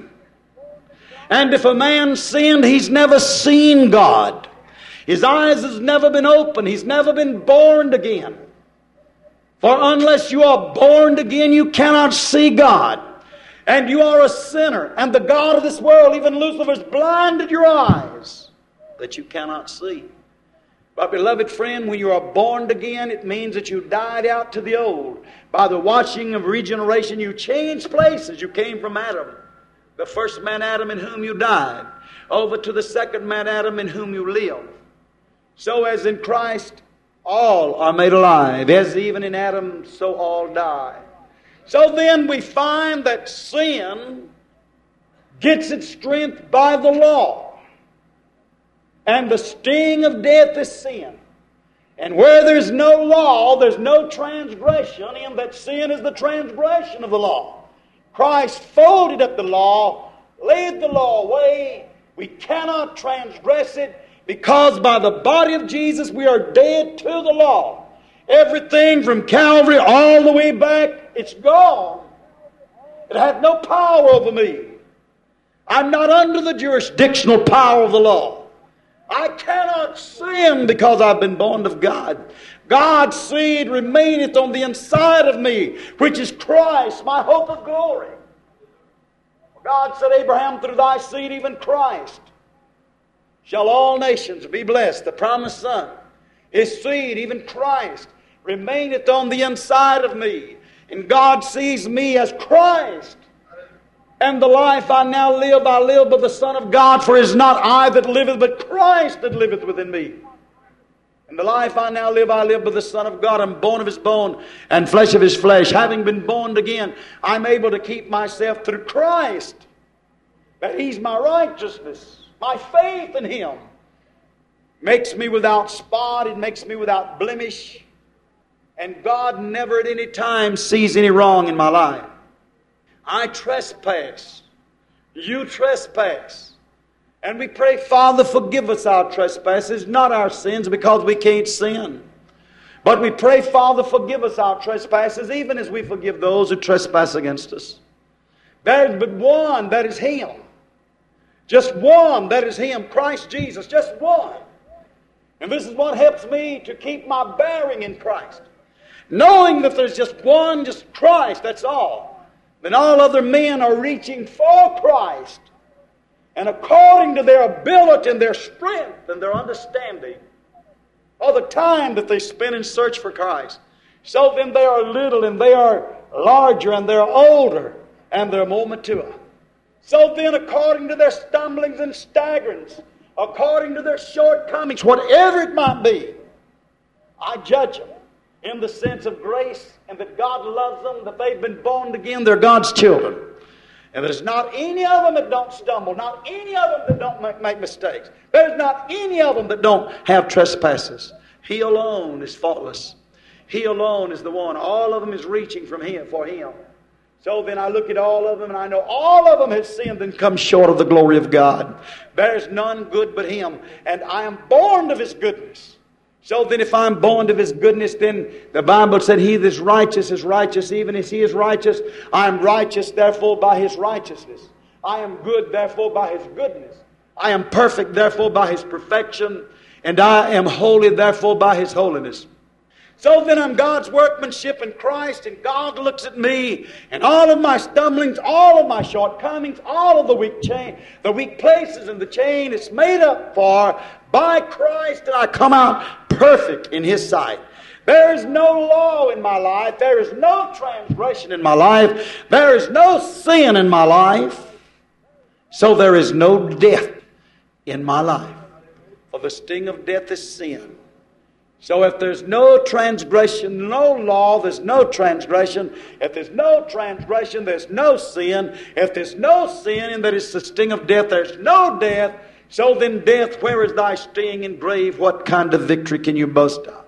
Speaker 1: And if a man sinned, he's never seen God. His eyes has never been opened. He's never been born again. For unless you are born again, you cannot see God. And you are a sinner. And the God of this world, even Lucifer, has blinded your eyes that you cannot see. But beloved friend, when you are born again, it means that you died out to the old. By the washing of regeneration, you changed places. You came from Adam, the first man Adam, in whom you died, over to the second man Adam, in whom you live. So as in Christ all are made alive, as even in Adam, so all die. So then we find that sin gets its strength by the law. And the sting of death is sin. And where there's no law, there's no transgression, in that sin is the transgression of the law. Christ folded up the law, laid the law away. We cannot transgress it, because by the body of Jesus we are dead to the law. Everything from Calvary all the way back, it's gone. It hath no power over me. I'm not under the jurisdictional power of the law. I cannot sin because I've been born of God. God's seed remaineth on the inside of me, which is Christ, my hope of glory. God said, Abraham, through thy seed, even Christ, shall all nations be blessed. The promised Son, His seed, even Christ, remaineth on the inside of me. And God sees me as Christ. And the life I now live, I live by the Son of God, for it is not I that liveth, but Christ that liveth within me. And the life I now live, I live by the Son of God. I'm bone of His bone and flesh of His flesh. Having been born again, I'm able to keep myself through Christ. That He's my righteousness. My faith in Him makes me without spot. It makes me without blemish. And God never at any time sees any wrong in my life. I trespass. You trespass. And we pray, Father, forgive us our trespasses, not our sins, because we can't sin. But we pray, Father, forgive us our trespasses, even as we forgive those who trespass against us. There is but one, that is Him. Just one, that is Him, Christ Jesus, just one. And this is what helps me to keep my bearing in Christ. Knowing that there's just one, just Christ, that's all. Then all other men are reaching for Christ. And according to their ability and their strength and their understanding, all the time that they spend in search for Christ. So then they are little and they are larger and they're older and they're more mature. So then according to their stumblings and staggerings, according to their shortcomings, whatever it might be, I judge them in the sense of grace and that God loves them, that they've been born again, they're God's children. And there's not any of them that don't stumble, not any of them that don't make, make mistakes. There's not any of them that don't have trespasses. He alone is faultless. He alone is the one. All of them is reaching from Him for Him. So then I look at all of them and I know all of them have sinned and come short of the glory of God. There's none good but Him. And I am born of His goodness. So then if I'm born of His goodness, then the Bible said, He that is righteous is righteous, even as He is righteous. I am righteous, therefore, by His righteousness. I am good, therefore, by His goodness. I am perfect, therefore, by His perfection. And I am holy, therefore, by His holiness. So then I'm God's workmanship in Christ, and God looks at me, and all of my stumblings, all of my shortcomings, all of the weak chain, the weak places in the chain, it's made up for by Christ, and I come out perfect in His sight. There is no law in my life. There is no transgression in my life. There is no sin in my life. So there is no death in my life. For the sting of death is sin. So if there's no transgression, no law, there's no transgression. If there's no transgression, there's no sin. If there's no sin, and that is the sting of death, there's no death. So then death, where is thy sting, and grave, what kind of victory can you boast of?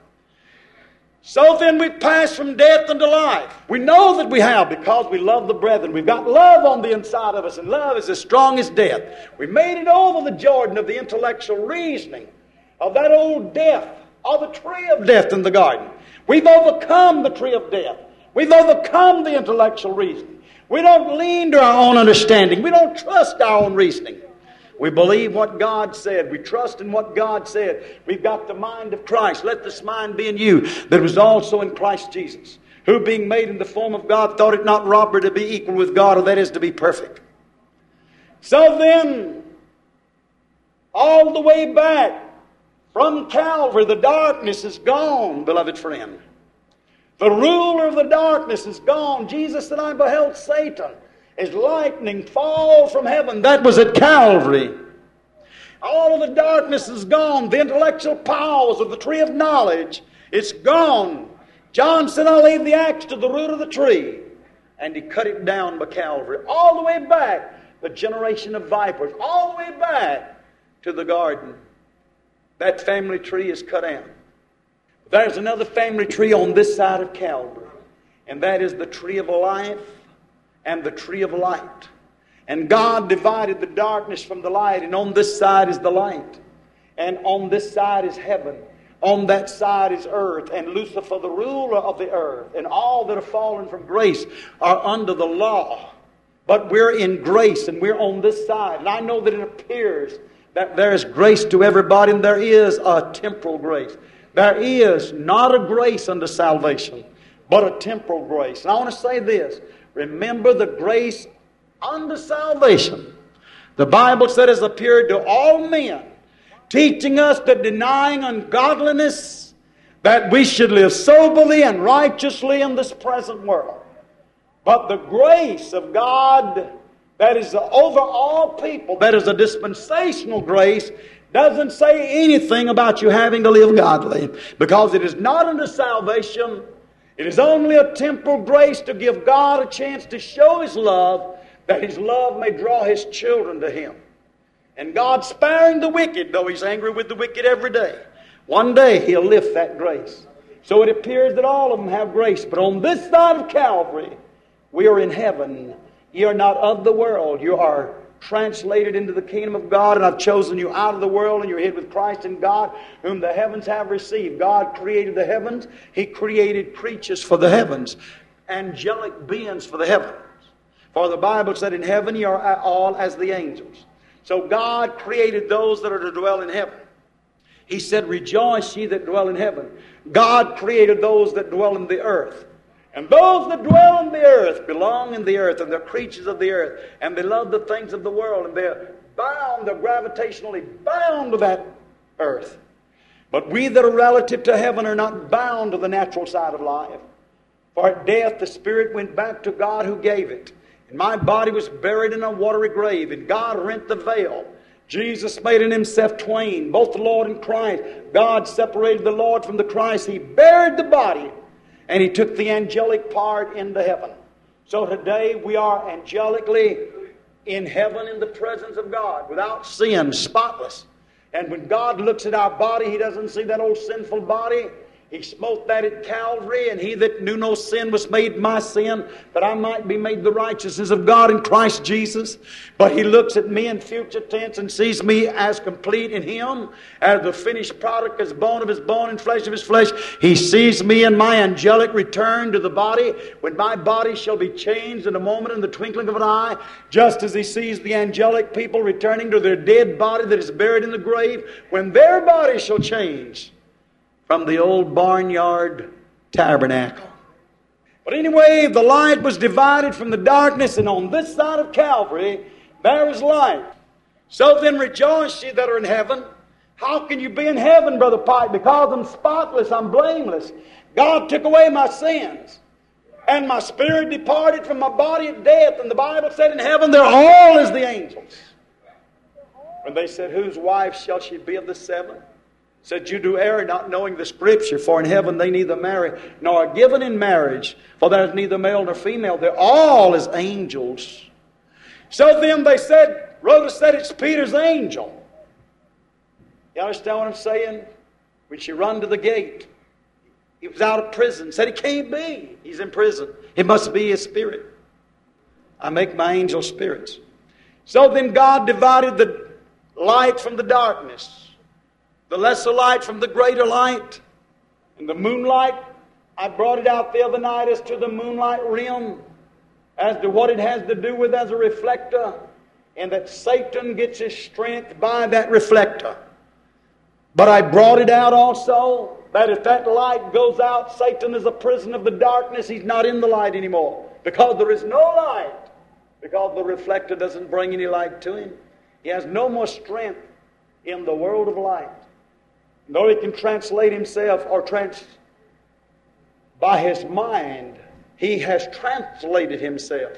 Speaker 1: So then we pass from death unto life. We know that we have because we love the brethren. We've got love on the inside of us, and love is as strong as death. We made it over the Jordan of the intellectual reasoning of that old death, of the tree of death in the garden. We've overcome the tree of death. We've overcome the intellectual reasoning. We don't lean to our own understanding. We don't trust our own reasoning. We believe what God said. We trust in what God said. We've got the mind of Christ. Let this mind be in you that was also in Christ Jesus, who being made in the form of God thought it not robbery to be equal with God, or that is to be perfect. So then, all the way back from Calvary, the darkness is gone, beloved friend. The ruler of the darkness is gone. Jesus said, I beheld Satan as lightning fall from heaven. That was at Calvary. All of the darkness is gone. The intellectual powers of the tree of knowledge, it's gone. John said, I laid the axe to the root of the tree. And he cut it down by Calvary. All the way back, the generation of vipers. All the way back to the garden. That family tree is cut out. There's another family tree on this side of Calvary. And that is the tree of life and the tree of light. And God divided the darkness from the light, and on this side is the light, and on this side is heaven, on that side is earth, and Lucifer the ruler of the earth, and all that have fallen from grace are under the law. But we're in grace, and we're on this side. And I know that it appears that there is grace to everybody, and there is a temporal grace. There is not a grace unto salvation, but a temporal grace. And I want to say this. Remember the grace unto salvation. The Bible said has appeared to all men, teaching us that denying ungodliness, that we should live soberly and righteously in this present world. But the grace of God that is over all people, that is a dispensational grace, doesn't say anything about you having to live godly, because it is not unto salvation. It is only a temporal grace to give God a chance to show His love, that His love may draw His children to Him. And God sparing the wicked, though He's angry with the wicked every day, one day He'll lift that grace. So it appears that all of them have grace. But on this side of Calvary, we are in heaven. You are not of the world. You are translated into the kingdom of God, and I've chosen you out of the world, and you're hid with Christ in God, whom the heavens have received. God created the heavens. He created creatures for the heavens, angelic beings for the heavens. For the Bible said, in heaven ye are all as the angels. So God created those that are to dwell in heaven. He said, rejoice ye that dwell in heaven. God created those that dwell in the earth. And those that dwell in the earth belong in the earth, and they're creatures of the earth, and they love the things of the world, and they're bound, they're gravitationally bound to that earth. But we that are relative to heaven are not bound to the natural side of life. For at death the spirit went back to God who gave it. And my body was buried in a watery grave, and God rent the veil. Jesus made in Himself twain, both the Lord and Christ. God separated the Lord from the Christ. He buried the body, and He took the angelic part into heaven. So today we are angelically in heaven in the presence of God, without sin, spotless. And when God looks at our body, He doesn't see that old sinful body. He smote that at Calvary, and He that knew no sin was made my sin, that I might be made the righteousness of God in Christ Jesus. But He looks at me in future tense and sees me as complete in Him, as the finished product, as bone of His bone and flesh of His flesh. He sees me in my angelic return to the body, when my body shall be changed in a moment, in the twinkling of an eye, just as He sees the angelic people returning to their dead body that is buried in the grave, when their body shall change from the old barnyard tabernacle. But anyway, the light was divided from the darkness, and on this side of Calvary there is light. So then rejoice ye that are in heaven. How can you be in heaven, Brother Pike? Because I'm spotless, I'm blameless. God took away my sins, and my spirit departed from my body at death. And the Bible said in heaven they're all as the angels. When they said, whose wife shall she be of the seven? Said, you do err not knowing the Scripture, for in heaven they neither marry nor are given in marriage, for there is neither male nor female. They're all as angels. So then they said, Rhoda said it's Peter's angel. You understand what I'm saying? When she run to the gate, he was out of prison. Said it can't be. He's in prison. It must be his spirit. I make my angel spirits. So then God divided the light from the darkness, the lesser light from the greater light. And the moonlight, I brought it out the other night as to the moonlight realm, as to what it has to do with as a reflector, and that Satan gets his strength by that reflector. But I brought it out also that if that light goes out, Satan is a prison of the darkness. He's not in the light anymore, because there is no light, because the reflector doesn't bring any light to him. He has no more strength in the world of light. Though he can translate himself or trans by his mind, he has translated himself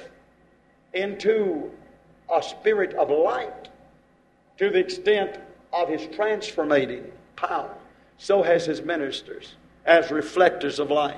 Speaker 1: into a spirit of light to the extent of his transformating power. So has his ministers as reflectors of light.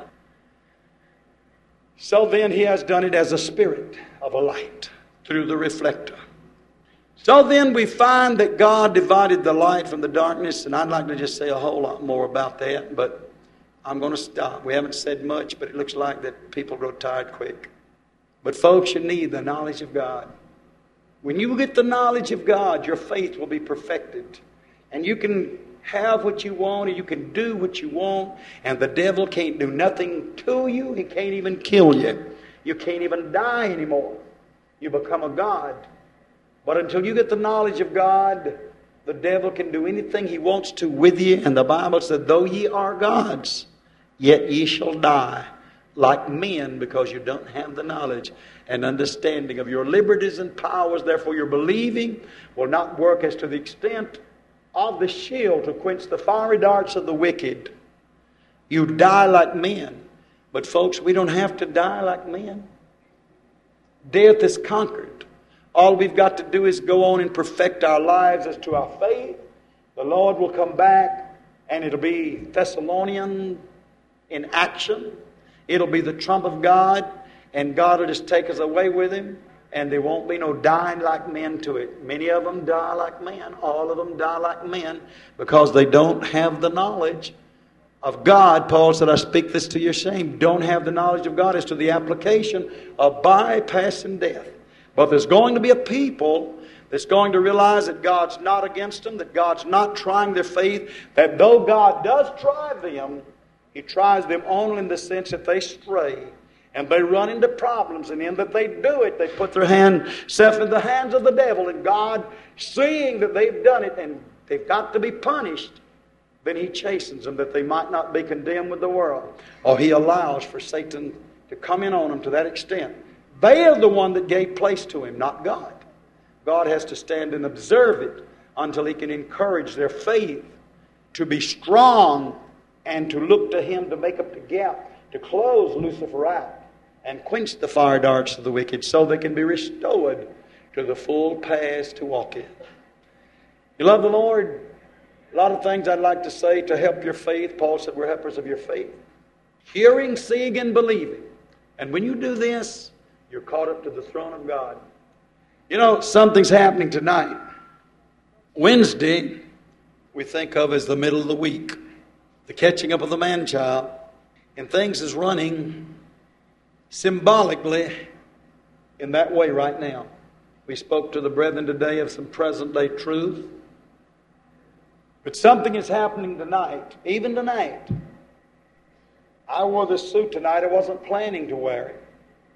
Speaker 1: So then he has done it as a spirit of a light through the reflector. So then we find that God divided the light from the darkness, and I'd like to just say a whole lot more about that, but I'm going to stop. We haven't said much, but it looks like that people grow tired quick. But folks, you need the knowledge of God. When you get the knowledge of God, your faith will be perfected, and you can have what you want, and you can do what you want, and the devil can't do nothing to you. He can't even kill you. You can't even die anymore. You become a God. But until you get the knowledge of God, the devil can do anything he wants to with you. And the Bible said, though ye are gods, yet ye shall die like men, because you don't have the knowledge and understanding of your liberties and powers. Therefore your believing will not work as to the extent of the shield to quench the fiery darts of the wicked. You die like men. But folks, we don't have to die like men. Death is conquered. All we've got to do is go on and perfect our lives as to our faith. The Lord will come back, and it'll be Thessalonian in action. It'll be the trump of God, and God will just take us away with Him, and there won't be no dying like men to it. Many of them die like men. All of them die like men because they don't have the knowledge of God. Paul said, I speak this to your shame. Don't have the knowledge of God as to the application of bypassing death. But there's going to be a people that's going to realize that God's not against them, that God's not trying their faith, that though God does try them, He tries them only in the sense that they stray and they run into problems, and in that they do it, they put their hand, self in the hands of the devil, and God, seeing that they've done it and they've got to be punished, then He chastens them that they might not be condemned with the world. Or He allows for Satan to come in on them to that extent. They are the one that gave place to him, not God. God has to stand and observe it until He can encourage their faith to be strong and to look to Him to make up the gap, to close Lucifer out and quench the fire darts of the wicked so they can be restored to the full paths to walk in. You love the Lord? A lot of things I'd like to say to help your faith. Paul said we're helpers of your faith. Hearing, seeing, and believing. And when you do this, you're caught up to the throne of God. You know, something's happening tonight. Wednesday, we think of as the middle of the week. The catching up of the man-child. And things is running symbolically in that way right now. We spoke to the brethren today of some present-day truth. But something is happening tonight, even tonight. I wore this suit tonight. I wasn't planning to wear it.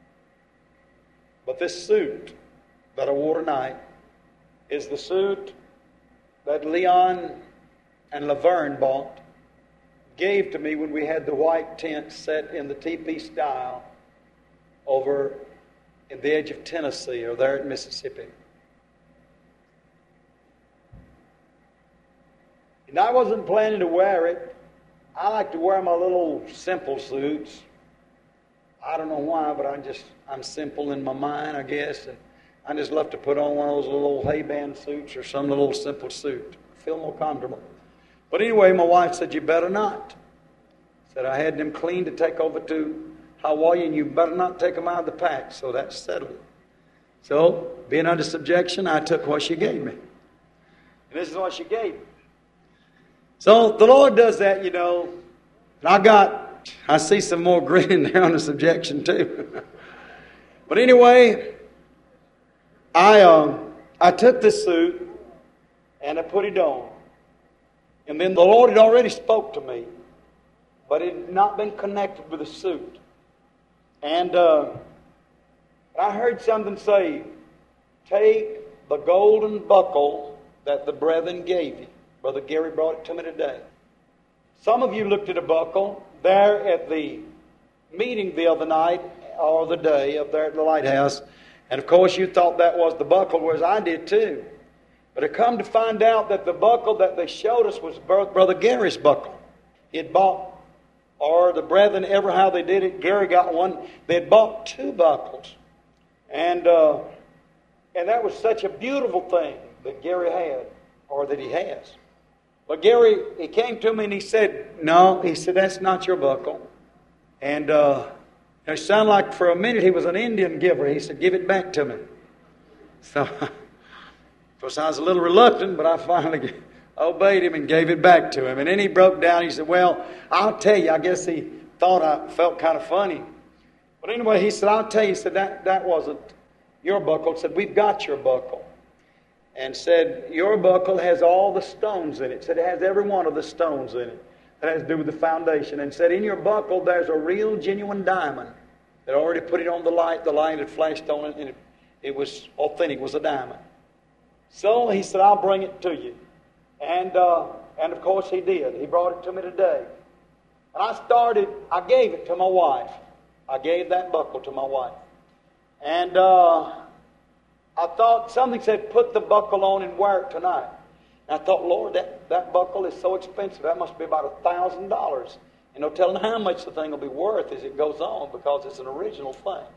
Speaker 1: But this suit that I wore tonight is the suit that Leon and Laverne bought, gave to me when we had the white tent set in the teepee style over in the edge of Tennessee or there in Mississippi. And I wasn't planning to wear it. I like to wear my little simple suits. I don't know why, but I just, I'm simple in my mind, I guess. And I just love to put on one of those little hay band suits or some little simple suit. I feel more comfortable. But anyway, my wife said, you better not. Said I had them clean to take over to Hawaii, and you better not take them out of the pack. So that settled it. So, being under subjection, I took what she gave me. And this is what she gave me. So the Lord does that, you know. And I got, I see some more grin there on the subjection too. But anyway, I uh, I took this suit and I put it on. And then the Lord had already spoke to me, but it had not been connected with the suit. And uh, I heard something say, take the golden buckle that the brethren gave you. Brother Gary brought it to me today. Some of you looked at a buckle there at the meeting the other night or the day up there at the lighthouse. And of course you thought that was the buckle, whereas I did too. But I come to find out that the buckle that they showed us was Brother Gary's buckle. He had bought, or the brethren, ever how they did it, Gary got one. They had bought two buckles. And, uh, and that was such a beautiful thing that Gary had, or that he has. But Gary, he came to me and he said, no, he said, that's not your buckle. And uh, it sounded like for a minute he was an Indian giver. He said, give it back to me. So, of course, I was a little reluctant, but I finally obeyed him and gave it back to him. And then he broke down. He said, well, I'll tell you. I guess he thought I felt kind of funny. But anyway, he said, I'll tell you. He said, that, that wasn't your buckle. He said, we've got your buckle. And said, your buckle has all the stones in it. Said, it has every one of the stones in it. That has to do with the foundation. And said, in your buckle, there's a real, genuine diamond. They already put it on the light. The light had flashed on it, and it, it was authentic. It was a diamond. So he said, I'll bring it to you. And, uh, and of course, he did. He brought it to me today. And I started, I gave it to my wife. I gave that buckle to my wife. And uh, I thought, something said, put the buckle on and wear it tonight. And I thought, Lord, that, that buckle is so expensive. That must be about a thousand dollars. And no telling how much the thing will be worth as it goes on, because it's an original thing.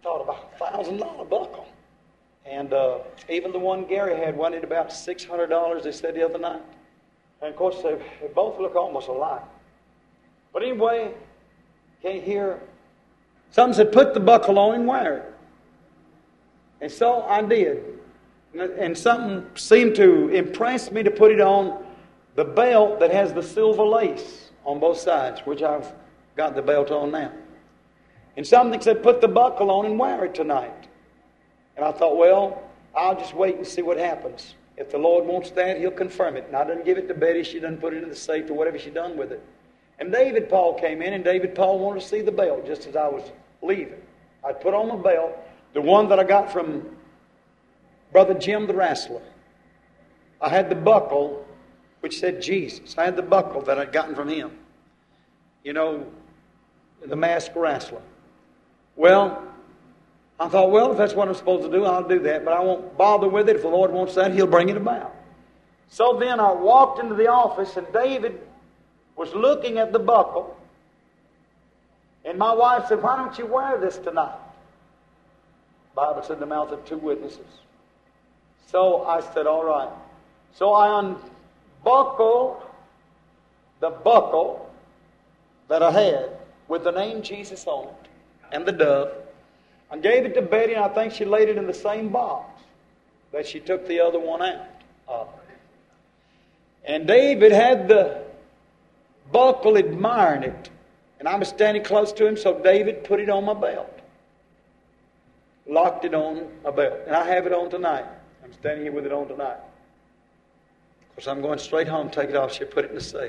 Speaker 1: thought about a thousand dollar buckle. And uh, even the one Gary had wanted about six hundred dollars, they said the other night. And of course, they, they both look almost alike. But anyway, can't hear. Some said, put the buckle on and wear it. And so I did. And something seemed to impress me to put it on the belt that has the silver lace on both sides, which I've got the belt on now. And something said, put the buckle on and wear it tonight. And I thought, well, I'll just wait and see what happens. If the Lord wants that, He'll confirm it. And I didn't give it to Betty. She didn't put it in the safe or whatever she done with it. And David Paul came in, and David Paul wanted to see the belt just as I was leaving. I put on my belt, the one that I got from Brother Jim the Wrestler. I had the buckle which said Jesus. I had the buckle that I'd gotten from him. You know, the masked wrestler. Well, I thought, well, if that's what I'm supposed to do, I'll do that. But I won't bother with it. If the Lord wants that, He'll bring it about. So then I walked into the office, and David was looking at the buckle. And my wife said, why don't you wear this tonight? The Bible said in the mouth of two witnesses. So I said, all right. So I unbuckled the buckle that I had with the name Jesus on it and the dove. I gave it to Betty, and I think she laid it in the same box that she took the other one out of. And David had the buckle admiring it. And I was standing close to him, so David put it on my belt. Locked it on my belt. And I have it on tonight. I'm standing here with it on tonight. Of course, I'm going straight home, take it off. She'll put it in the safe.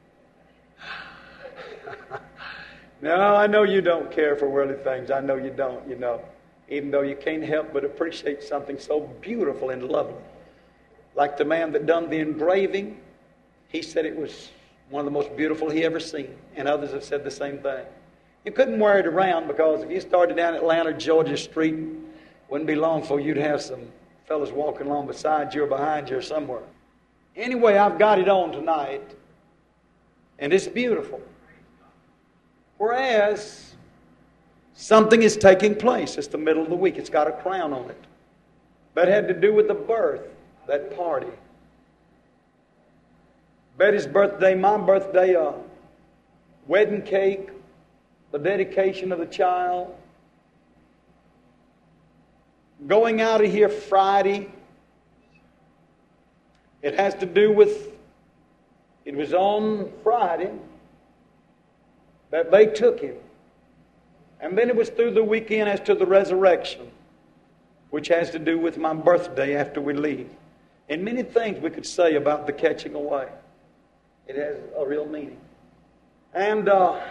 Speaker 1: No, I know you don't care for worldly things. I know you don't, you know. Even though you can't help but appreciate something so beautiful and lovely. Like the man that done the engraving, he said it was one of the most beautiful he ever seen. And others have said the same thing. You couldn't wear it around because if you started down Atlanta, Georgia Street, it wouldn't be long before you'd have some fellas walking along beside you or behind you or somewhere. Anyway, I've got it on tonight. And it's beautiful. Whereas something is taking place. It's the middle of the week. It's got a crown on it. That had to do with the birth, that party. Betty's birthday, my birthday, a wedding cake, the dedication of the child. Going out of here Friday. It has to do with, it was on Friday that they took him. And then it was through the weekend as to the resurrection, which has to do with my birthday after we leave. And many things we could say about the catching away. It has a real meaning. And uh,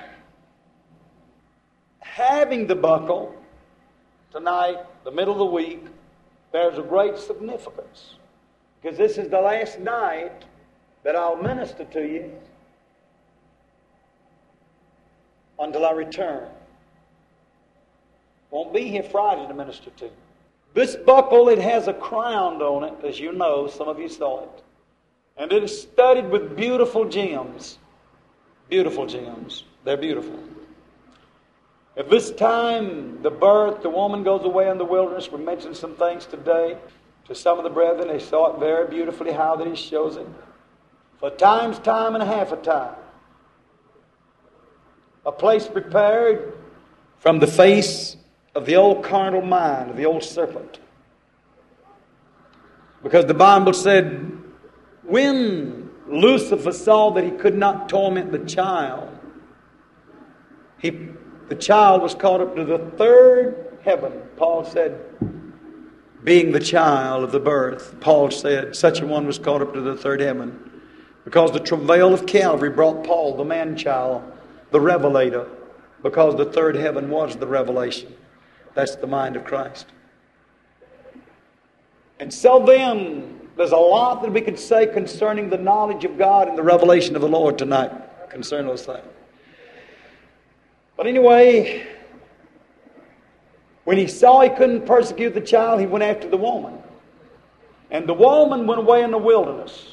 Speaker 1: having the buckle tonight, the middle of the week, there's a great significance. Because this is the last night that I'll minister to you until I return. Won't be here Friday to minister to you. This buckle, it has a crown on it, as you know. Some of you saw it. And it is studded with beautiful gems. Beautiful gems. They're beautiful. At this time, the birth, the woman goes away in the wilderness. We mentioned some things today to some of the brethren. They saw it very beautifully, how that he shows it. For time's time and a half a time. A place prepared from the face of the old carnal mind, of the old serpent. Because the Bible said, when Lucifer saw that he could not torment the child, he, the child was caught up to the third heaven. Paul said, being the child of the birth, Paul said, such a one was caught up to the third heaven. Because the travail of Calvary brought Paul, the man-child, the revelator, because the third heaven was the revelation. That's the mind of Christ. And so then, there's a lot that we could say concerning the knowledge of God and the revelation of the Lord tonight, concerning those things. But anyway, when he saw he couldn't persecute the child, he went after the woman. And the woman went away in the wilderness.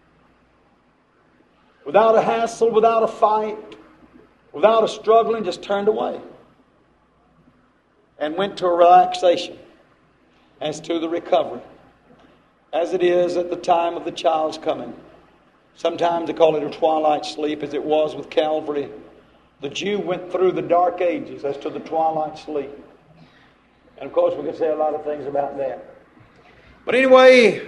Speaker 1: Without a hassle, without a fight, without a struggling, just turned away. and went to a relaxation as to the recovery, as it is at the time of the child's coming. Sometimes they call it a twilight sleep, as it was with Calvary. The Jew went through the dark ages as to the twilight sleep. And of course we could say a lot of things about that. But anyway,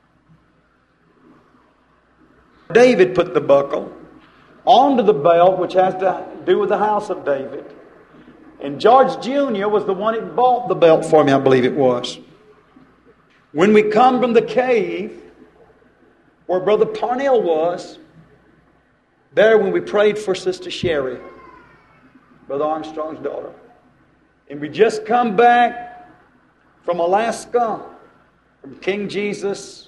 Speaker 1: David put the buckle onto the belt, which has to do with the house of David. And George Junior was the one that bought the belt for me, I believe it was. When we come from the cave where Brother Parnell was, there when we prayed for Sister Sherry, Brother Armstrong's daughter. And we just come back from Alaska, from King Jesus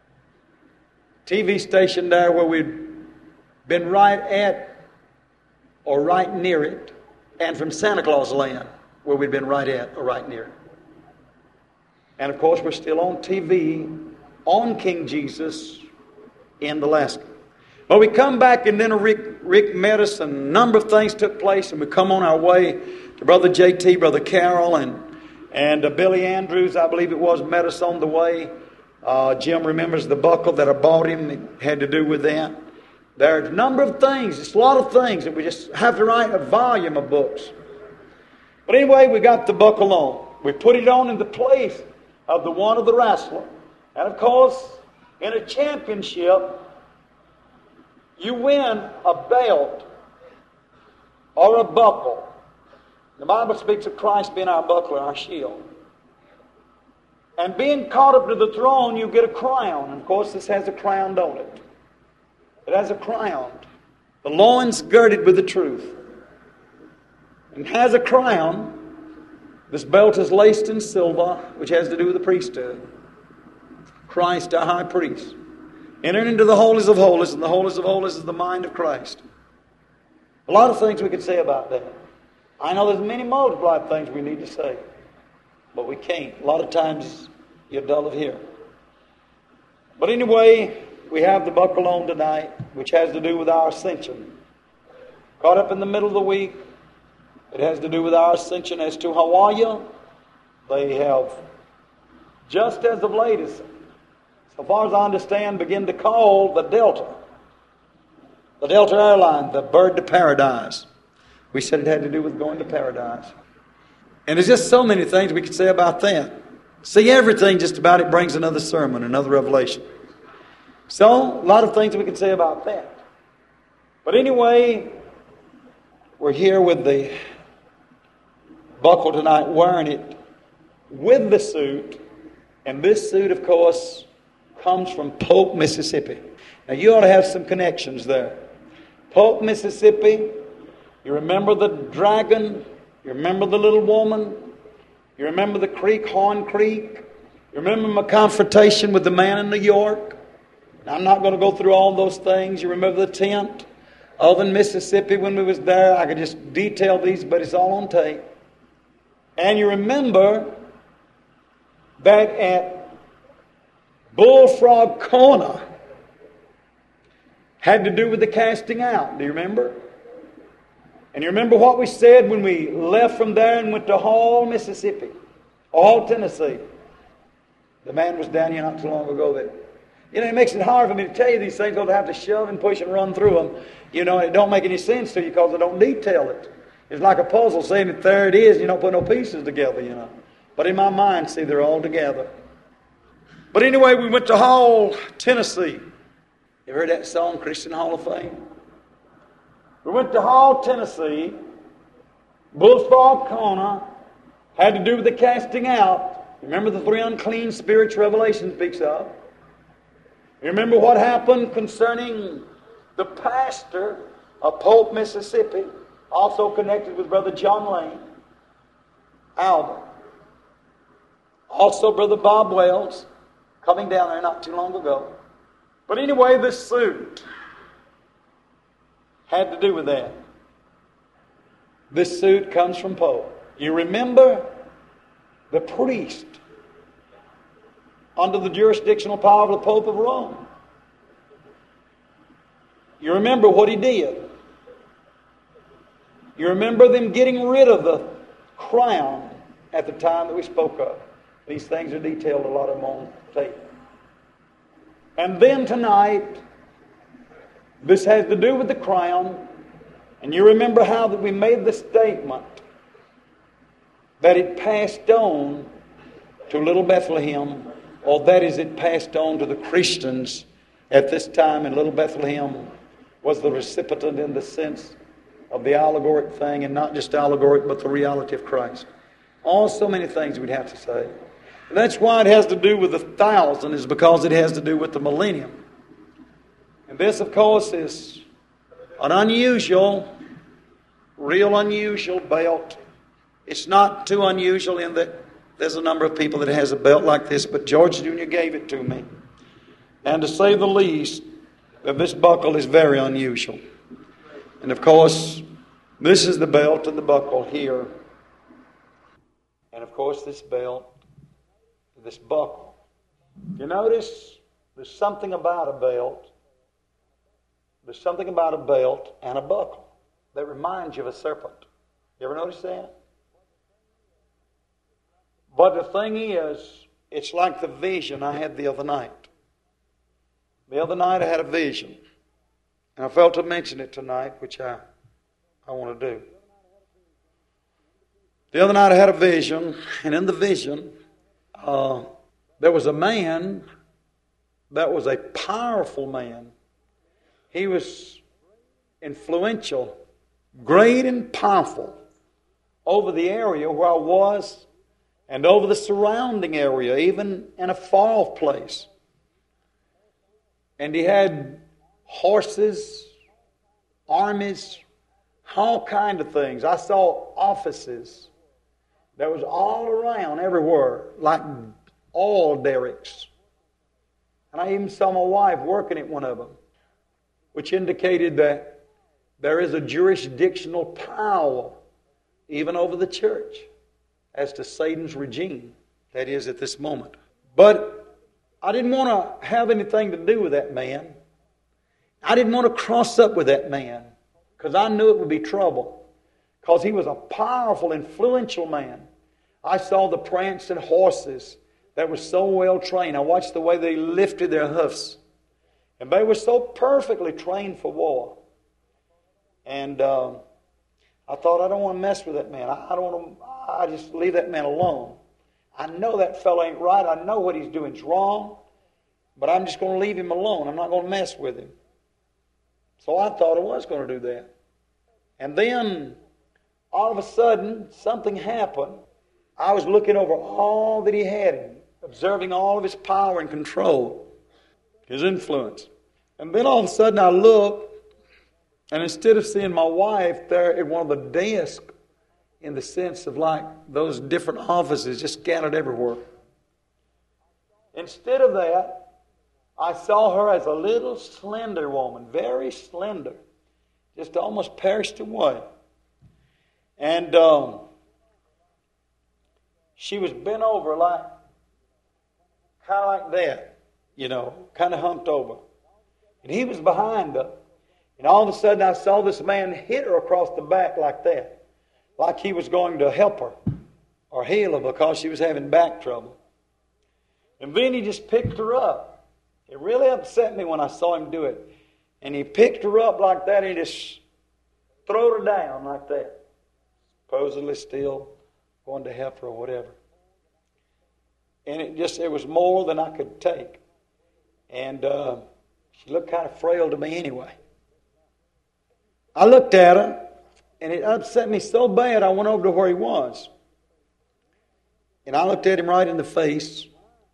Speaker 1: T V station there, where we'd been right at or right near it, and from Santa Claus Land, where we'd been right at or right near it. And of course we're still on T V on King Jesus in Alaska. But we come back, and then Rick, Rick met us, and a number of things took place, and we come on our way to Brother J T, Brother Carroll, and, and uh, Billy Andrews, I believe it was, met us on the way. Uh, Jim remembers the buckle that I bought him. It had to do with that. There's a number of things, just a lot of things that we just have to write a volume of books. But anyway, we got the buckle on. We put it on in the place of the one of the wrestler. And of course, in a championship, you win a belt or a buckle. The Bible speaks of Christ being our buckler, our shield. And being caught up to the throne, you get a crown. And of course, this has a crown on it. It has a crown. The loins girded with the truth. And has a crown. This belt is laced in silver, which has to do with the priesthood. Christ, our high priest. Entering into the holies of holies, and the holies of holies is the mind of Christ. A lot of things we could say about that. I know there's many multiplied things we need to say, but we can't. A lot of times you're dull of hearing. But anyway, we have the buckle on tonight, which has to do with our ascension. Caught up in the middle of the week, it has to do with our ascension as to Hawaii. They have, just as of late, as so far as I understand, begin to call the Delta. The Delta airline, the bird to paradise. We said it had to do with going to paradise. And there's just so many things we could say about that. See, everything just about it brings another sermon, another revelation. So, a lot of things we can say about that. But anyway, we're here with the buckle tonight, wearing it with the suit. And this suit, of course, comes from Polk, Mississippi. Now, you ought to have some connections there. Polk, Mississippi. You remember the dragon? You remember the little woman? You remember the creek, Horn Creek? You remember my confrontation with the man in New York? Now, I'm not going to go through all those things. You remember the tent? Over in Mississippi when we was there, I could just detail these, but it's all on tape. And you remember that at Bullfrog Corner had to do with the casting out. Do you remember? And you remember what we said when we left from there and went to Hall, Mississippi, Hall, Tennessee. The man was down here not too long ago. That, you know, it makes it hard for me to tell you these things because I have to shove and push and run through them. You know, it don't make any sense to you because I don't detail it. It's like a puzzle saying that there it is, you don't put no pieces together, you know. But in my mind, see, they're all together. But anyway, we went to Hall, Tennessee. You heard that song, Christian Hall of Fame? We went to Hall, Tennessee. Bullfrog Corner had to do with the casting out. Remember the three unclean spirits Revelation speaks of? You remember what happened concerning the pastor of Polk, Mississippi, also connected with Brother John Lane, Alba. Also Brother Bob Wells, coming down there not too long ago. But anyway, this suit had to do with that. This suit comes from Pope. You remember the priest under the jurisdictional power of the Pope of Rome. You remember what he did. You remember them getting rid of the crown at the time that we spoke of. These things are detailed, a lot of them on tape. And then tonight, this has to do with the crown. And you remember how that we made the statement that it passed on to Little Bethlehem, or that is, it passed on to the Christians at this time, and Little Bethlehem was the recipient in the sense of the allegoric thing, and not just allegoric, but the reality of Christ. Oh, so many things we'd have to say. And that's why it has to do with the thousand, is because it has to do with the millennium. And this, of course, is an unusual, real unusual belt. It's not too unusual in that there's a number of people that has a belt like this, but George Junior gave it to me. And to say the least, that this buckle is very unusual. And of course, this is the belt and the buckle here. And of course, this belt, this buckle. You notice there's something about a belt. There's something about a belt and a buckle that reminds you of a serpent. You ever notice that? But the thing is, it's like the vision I had the other night. The other night I had a vision. And I felt to mention it tonight, which I, I want to do. The other night I had a vision, and in the vision, uh, there was a man that was a powerful man. He was influential, great and powerful over the area where I was and over the surrounding area, even in a far off place. And he had horses, armies, all kind of things. I saw offices that was all around, everywhere, like oil derricks. And I even saw my wife working at one of them, which indicated that there is a jurisdictional power even over the church as to Satan's regime, that is, at this moment. But I didn't want to have anything to do with that man. I didn't want to cross up with that man because I knew it would be trouble, because he was a powerful, influential man. I saw the prancing horses that were so well trained. I watched the way they lifted their hoofs. And they were so perfectly trained for war. And uh, I thought, I don't want to mess with that man. I, I don't want to, I just leave that man alone. I know that fellow ain't right. I know what he's doing is wrong. But I'm just going to leave him alone. I'm not going to mess with him. So I thought I was going to do that. And then, all of a sudden, something happened. I was looking over all that he had, observing all of his power and control, his influence. And then all of a sudden I looked, and instead of seeing my wife there at one of the desks, in the sense of like those different offices just scattered everywhere, instead of that, I saw her as a little slender woman, very slender, just almost perished away. And um, she was bent over like, kind of like that, you know, kind of humped over. And he was behind her. And all of a sudden I saw this man hit her across the back like that, like he was going to help her or heal her because she was having back trouble. And then he just picked her up. It really upset me when I saw him do it. And he picked her up like that and he just threw her down like that, supposedly still going to help her or whatever. And it just, it was more than I could take. And uh, she looked kind of frail to me anyway. I looked at her, and it upset me so bad I went over to where he was. And I looked at him right in the face.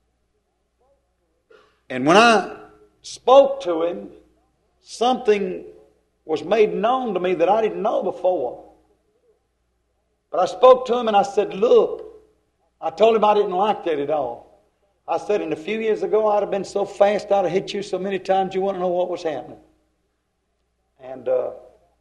Speaker 1: And when I spoke to him, something was made known to me that I didn't know before. But I spoke to him and I said, look, I told him I didn't like that at all. I said, and a few years ago I'd have been so fast I'd have hit you so many times you wouldn't know what was happening. And uh,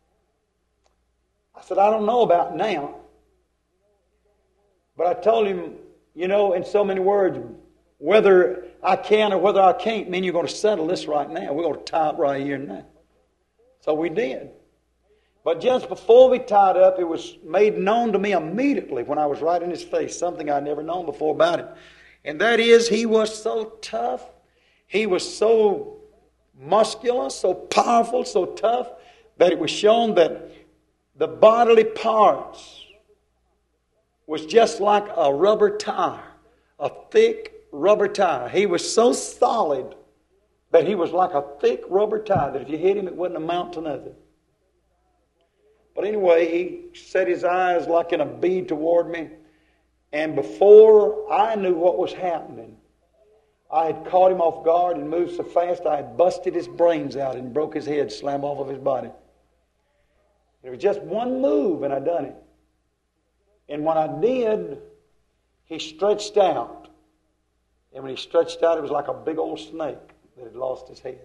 Speaker 1: I said, I don't know about now. But I told him, you know, in so many words, whether I can or whether I can't mean you're going to settle this right now. We're going to tie it right here and now. So we did. But But just before we tied up, it was made known to me immediately when I was right in his face, something I'd never known before about him. And that is, he was so tough. He was so muscular, so powerful, so tough, that it was shown that the bodily parts was just like a rubber tire, a thick rubber tire. He was so solid that he was like a thick rubber tire, that if you hit him, it wouldn't amount to nothing. But anyway, he set his eyes like in a bead toward me. And before I knew what was happening, I had caught him off guard and moved so fast I had busted his brains out and broke his head, slammed off of his body. It was just one move and I done it. And when I did, he stretched out. And when he stretched out, it was like a big old snake that had lost his head.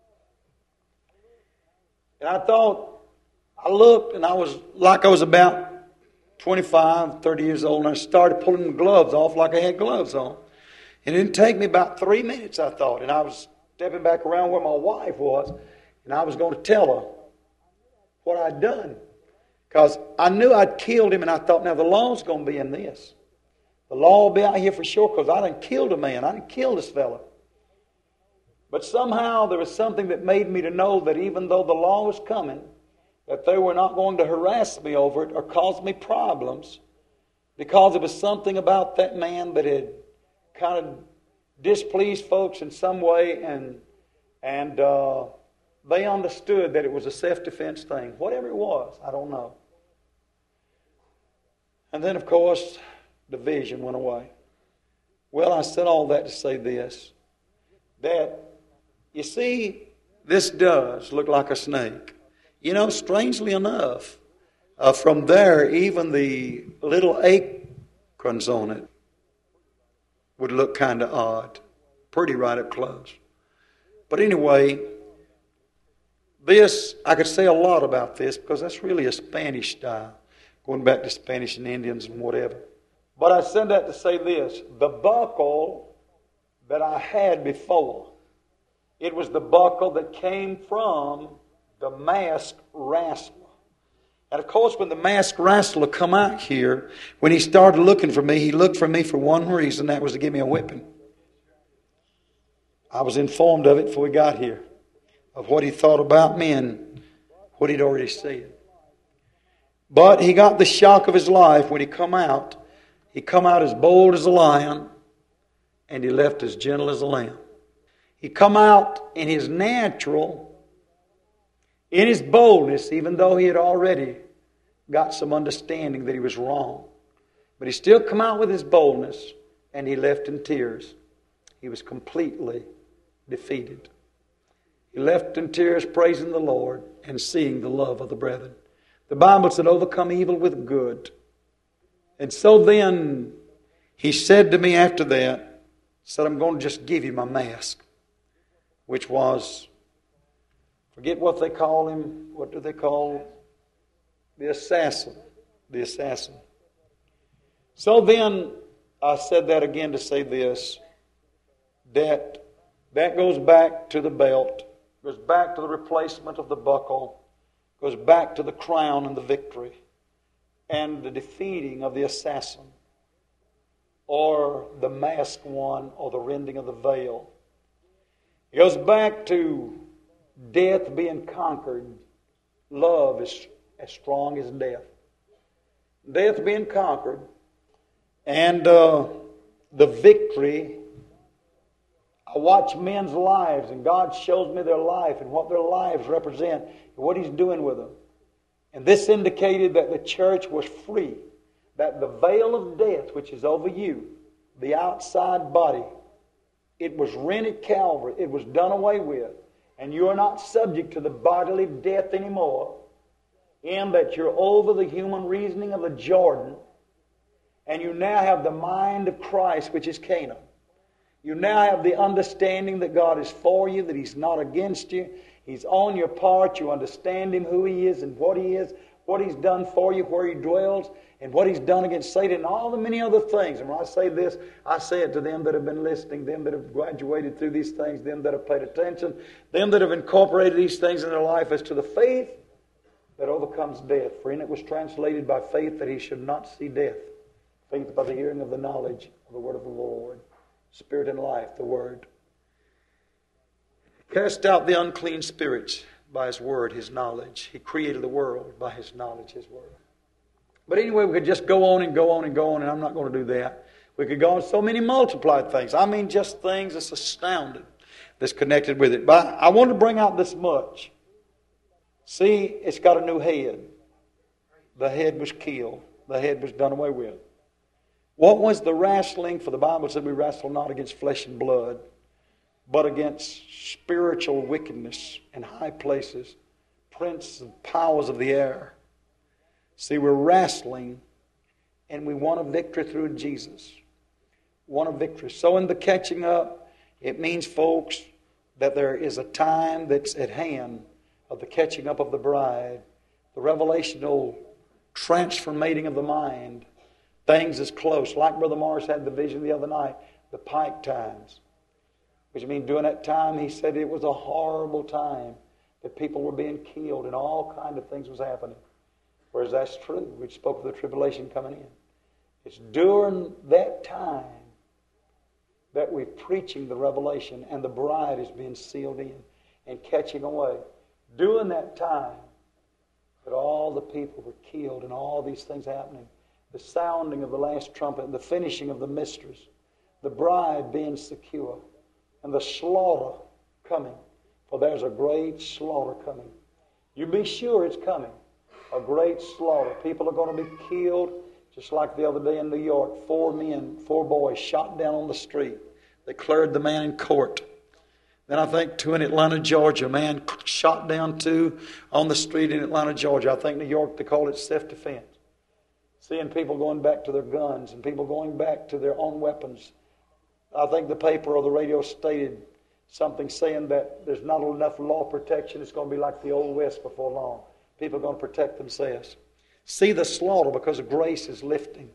Speaker 1: And I thought, I looked and I was like I was about twenty-five, thirty years old, and I started pulling the gloves off like I had gloves on. And it didn't take me about three minutes, I thought, and I was stepping back around where my wife was, and I was going to tell her what I'd done. Because I knew I'd killed him, and I thought, now the law's going to be in this. The law will be out here for sure, because I done killed a man. I done killed this fella. But somehow there was something that made me to know that even though the law was coming, that they were not going to harass me over it or cause me problems, because there was something about that man that had kind of displeased folks in some way, and and uh, they understood that it was a self-defense thing. Whatever it was, I don't know. And then, of course, the vision went away. Well, I said all that to say this, that, you see, this does look like a snake. You know, strangely enough, uh, from there, even the little acorns on it would look kind of odd, pretty right up close. But anyway, this, I could say a lot about this because that's really a Spanish style, going back to Spanish and Indians and whatever. But I said that to say this, the buckle that I had before, it was the buckle that came from the masked wrestler. And of course, when the masked wrestler come out here, when he started looking for me, he looked for me for one reason, that was to give me a whipping. I was informed of it before we got here, of what he thought about me and what he'd already said. But he got the shock of his life when he come out. He come out as bold as a lion, and he left as gentle as a lamb. He come out in his natural, in his boldness, even though he had already got some understanding that he was wrong. But he still come out with his boldness, and he left in tears. He was completely defeated. He left in tears praising the Lord and seeing the love of the brethren. The Bible said, overcome evil with good. And so then he said to me after that, said, I'm going to just give you my mask, which was, forget what they call him, what do they call the assassin, the assassin. So then I said that again to say this, that that goes back to the belt, goes back to the replacement of the buckle, goes back to the crown and the victory, and the defeating of the assassin, or the masked one, or the rending of the veil. It goes back to death being conquered. Love is as strong as death. Death being conquered, and uh, the victory. I watch men's lives, and God shows me their life and what their lives represent and what He's doing with them. And this indicated that the church was free, that the veil of death which is over you, the outside body, it was rent at Calvary. It was done away with. And you are not subject to the bodily death anymore, in that you're over the human reasoning of the Jordan, and you now have the mind of Christ, which is Canaan. You now have the understanding that God is for you, that He's not against you. He's on your part. You understand Him, who He is and what He is, what He's done for you, where He dwells, and what He's done against Satan, and all the many other things. And when I say this, I say it to them that have been listening, them that have graduated through these things, them that have paid attention, them that have incorporated these things in their life as to the faith that overcomes death. For in it was translated by faith that he should not see death. Faith by the hearing of the knowledge of the word of the Lord. Spirit and life, the word. Cast out the unclean spirits by his word, his knowledge. He created the world by his knowledge, his word. But anyway, we could just go on and go on and go on, and I'm not going to do that. We could go on so many multiplied things. I mean, just things that's astounding that's connected with it. But I want to bring out this much. See, it's got a new head. The head was killed. The head was done away with. What was the wrestling? For the Bible said we wrestle not against flesh and blood, but against spiritual wickedness in high places, princes and powers of the air. See, we're wrestling, and we want a victory through Jesus. Want a victory. So in the catching up, it means, folks, that there is a time that's at hand of the catching up of the bride, the revelational transformating of the mind. Things is close. Like Brother Morris had the vision the other night, the pike times. Which means during that time, he said it was a horrible time, that people were being killed and all kind of things was happening. Whereas that's true. We spoke of the tribulation coming in. It's during that time that we're preaching the revelation and the bride is being sealed in and catching away. During that time that all the people were killed and all these things happening, the sounding of the last trumpet, the finishing of the mysteries, the bride being secure, and the slaughter coming. For there's a great slaughter coming. You be sure it's coming. A great slaughter. People are going to be killed, just like the other day in New York. Four men, four boys shot down on the street. They cleared the man in court. Then I think two in Atlanta, Georgia. A man shot down two on the street in Atlanta, Georgia. I think New York, they call it self-defense. Seeing people going back to their guns and people going back to their own weapons. I think the paper or the radio stated something saying that there's not enough law protection. It's going to be like the Old West before long. People are going to protect themselves. See the slaughter because grace is lifting.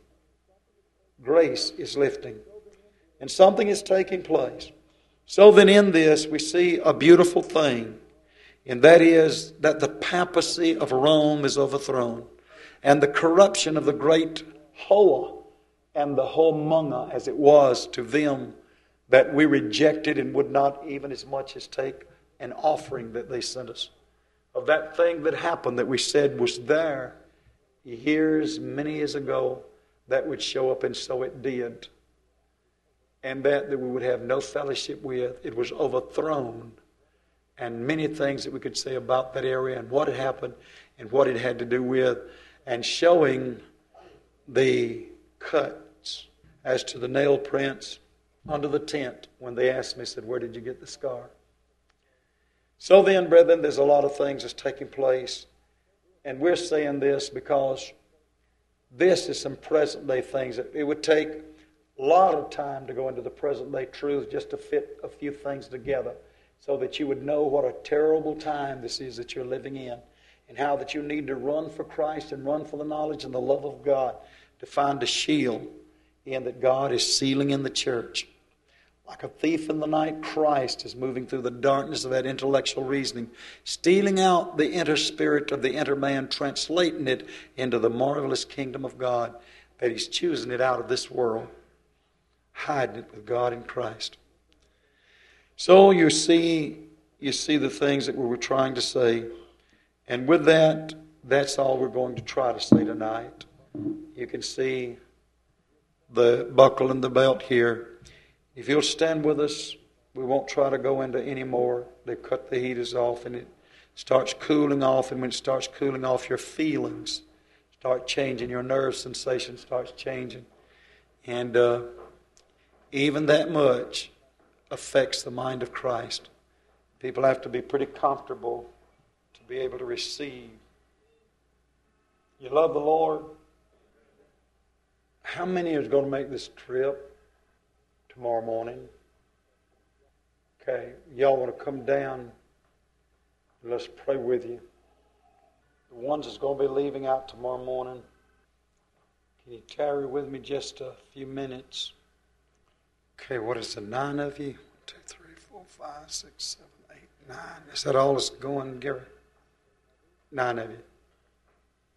Speaker 1: Grace is lifting. And something is taking place. So then in this we see a beautiful thing. And that is that the papacy of Rome is overthrown. And the corruption of the great Hoa and the Homunga, as it was to them that we rejected and would not even as much as take an offering that they sent us. Of that thing that happened that we said was there years, many years ago, that would show up, and so it did. And that, that we would have no fellowship with. It was overthrown. And many things that we could say about that area and what had happened and what it had to do with, and showing the cuts as to the nail prints under the tent when they asked me, said, where did you get the scar? So then, brethren, there's a lot of things that's taking place. And we're saying this because this is some present day things. It would take a lot of time to go into the present day truth just to fit a few things together so that you would know what a terrible time this is that you're living in, and how that you need to run for Christ and run for the knowledge and the love of God to find a shield in that God is sealing in the church. Like a thief in the night, Christ is moving through the darkness of that intellectual reasoning, stealing out the inner spirit of the inner man, translating it into the marvelous kingdom of God, that He's choosing it out of this world, hiding it with God in Christ. So you see, you see the things that we were trying to say. And with that, that's all we're going to try to say tonight. You can see the buckle and the belt here. If you'll stand with us, we won't try to go into any more. They cut the heaters off and it starts cooling off. And when it starts cooling off, your feelings start changing. Your nerve sensation starts changing. And uh, even that much affects the mind of Christ. People have to be pretty comfortable to be able to receive. You love the Lord? How many is going to make this trip tomorrow morning? Okay, y'all want to come down and let's pray with you. The ones that's going to be leaving out tomorrow morning, can you tarry with me just a few minutes? Okay, what is the nine of you? One, two, three, four, five, six, seven, eight, nine. Is that all that's going, Gary? Nine of you.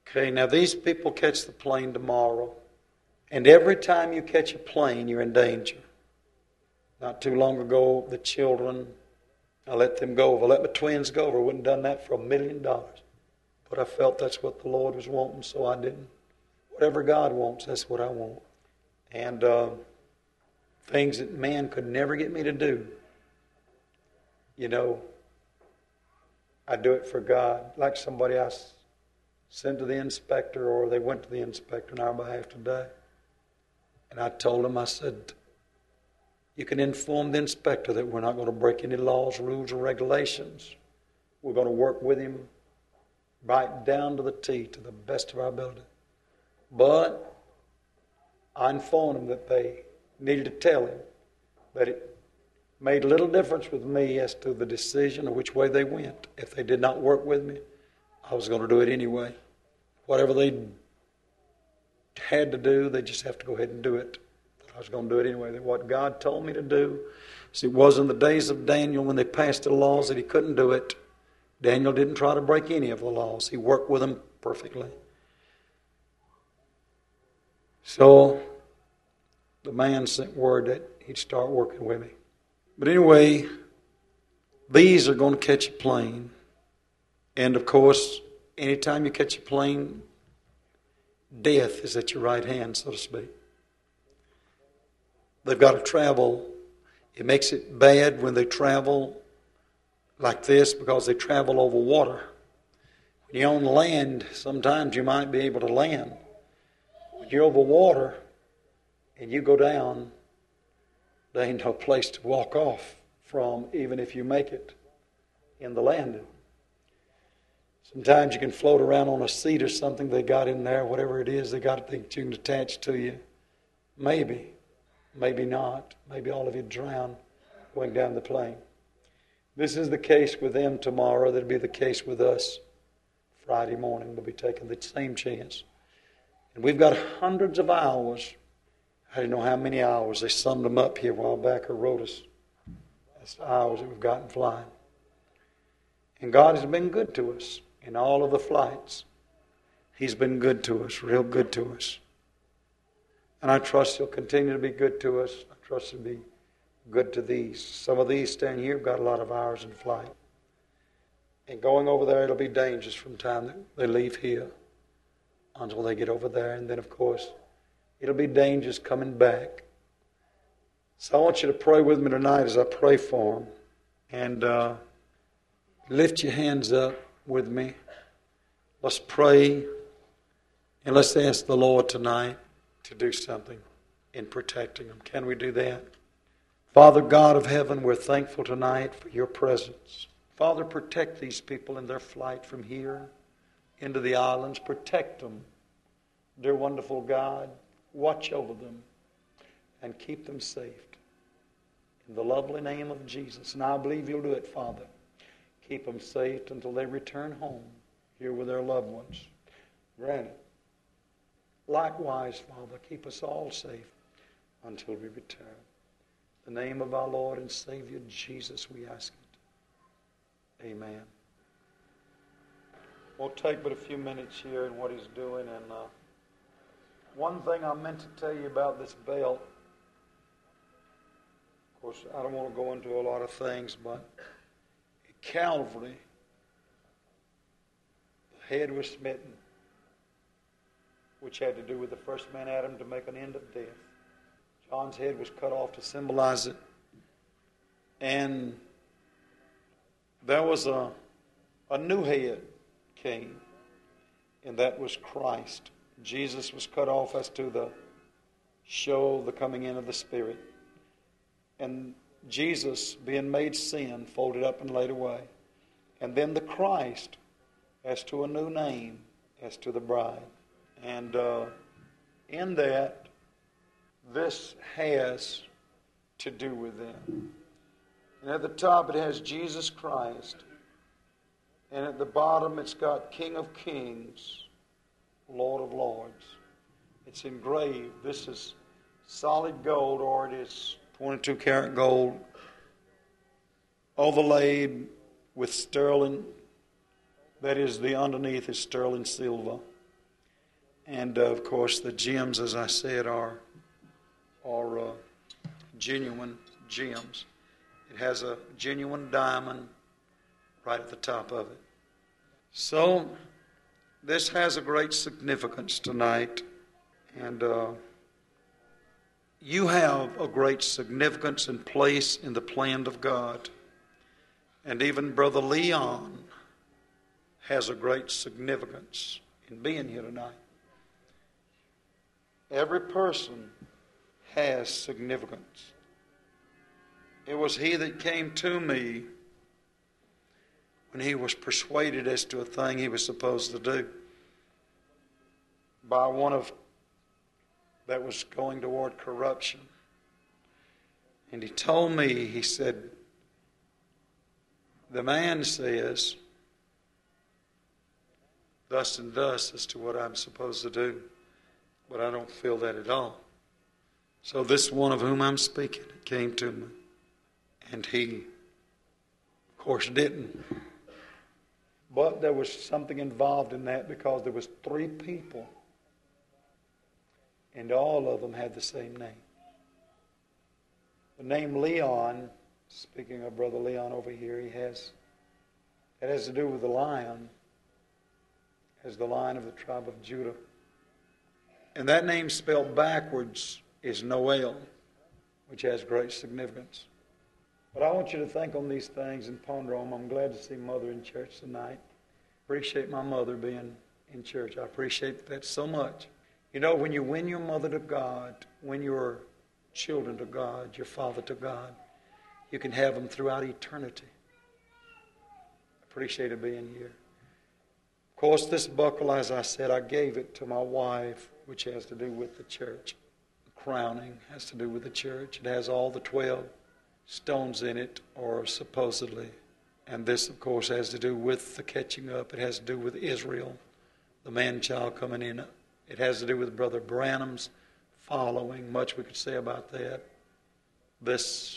Speaker 1: Okay, now these people catch the plane tomorrow. And every time you catch a plane, you're in danger. Not too long ago, the children, I let them go. If I let my twins go, I wouldn't have done that for a million dollars. But I felt that's what the Lord was wanting, so I didn't. Whatever God wants, that's what I want. And uh, things that man could never get me to do, you know, I do it for God. Like somebody I sent to the inspector, or they went to the inspector on our behalf today. And I told him, I said, you can inform the inspector that we're not going to break any laws, rules, or regulations. We're going to work with him right down to the T, to the best of our ability. But I informed them that they needed to tell him that it made little difference with me as to the decision or which way they went. If they did not work with me, I was going to do it anyway. Whatever they had to do, they just have to go ahead and do it. I was going to do it anyway. What God told me to do, see, it was in the days of Daniel when they passed the laws that he couldn't do it. Daniel didn't try to break any of the laws. He worked with them perfectly. So the man sent word that he'd start working with me. But anyway, these are going to catch a plane. And of course, anytime you catch a plane, death is at your right hand, so to speak. They've got to travel. It makes it bad when they travel like this because they travel over water. When you're on land, sometimes you might be able to land. When you're over water and you go down, there ain't no place to walk off from, even if you make it in the landing. Sometimes you can float around on a seat or something they got in there, whatever it is, they got it that you can attach to you. Maybe. Maybe not. Maybe all of you drown going down the plane. This is the case with them tomorrow. That'll be the case with us Friday morning. We'll be taking the same chance. And we've got hundreds of hours. I don't know how many hours. They summed them up here a while back or wrote us. That's the hours that we've gotten flying. And God has been good to us in all of the flights. He's been good to us, real good to us. And I trust He'll continue to be good to us. I trust He'll be good to these. Some of these staying here have got a lot of hours in flight. And going over there, it'll be dangerous from the time that they leave here until they get over there. And then, of course, it'll be dangerous coming back. So I want you to pray with me tonight as I pray for them. And uh, lift your hands up with me. Let's pray. And let's ask the Lord tonight to do something in protecting them. Can we do that? Father God of heaven, we're thankful tonight for your presence. Father, protect these people in their flight from here into the islands. Protect them, dear wonderful God. Watch over them and keep them safe. In the lovely name of Jesus. And I believe you'll do it, Father. Keep them safe until they return home here with their loved ones. Grant it. Likewise, Father, keep us all safe until we return. In the name of our Lord and Savior Jesus, we ask it. Amen. We'll take but a few minutes here in what he's doing. And uh, one thing I meant to tell you about this belt. Of course, I don't want to go into a lot of things, but at Calvary, the head was smitten, which had to do with the first man Adam to make an end of death. John's head was cut off to symbolize it. And there was a, a new head came, and that was Christ. Jesus was cut off as to the show the coming in of the Spirit. And Jesus, being made sin, folded up and laid away. And then the Christ as to a new name, as to the bride. And uh, in that, this has to do with them. And at the top it has Jesus Christ. And at the bottom it's got King of Kings, Lord of Lords. It's engraved. This is solid gold, or it is twenty-two karat gold, overlaid with sterling. That is, the underneath is sterling silver. And uh, of course, the gems, as I said, are are uh, genuine gems. It has a genuine diamond right at the top of it. So, this has a great significance tonight, and uh, you have a great significance and place in the plan of God. And even Brother Leon has a great significance in being here tonight. Every person has significance. It was he that came to me when he was persuaded as to a thing he was supposed to do by one of that was going toward corruption. And he told me, he said, the man says thus and thus as to what I'm supposed to do, but I don't feel that at all. So this one of whom I'm speaking came to me, and he, of course, didn't. But there was something involved in that because there was three people, and all of them had the same name. The name Leon, speaking of Brother Leon over here, he has, it has to do with the lion, as the lion of the tribe of Judah. And that name spelled backwards is Noel, which has great significance. But I want you to think on these things and ponder on them. I'm glad to see Mother in church tonight. Appreciate my mother being in church. I appreciate that so much. You know, when you win your mother to God, when your children to God, your father to God, you can have them throughout eternity. Appreciate it being here. Of course, this buckle, as I said, I gave it to my wife, which has to do with the church. The crowning has to do with the church. It has all the twelve stones in it, or supposedly. And this, of course, has to do with the catching up. It has to do with Israel, the man-child coming in. It has to do with Brother Branham's following. Much we could say about that. This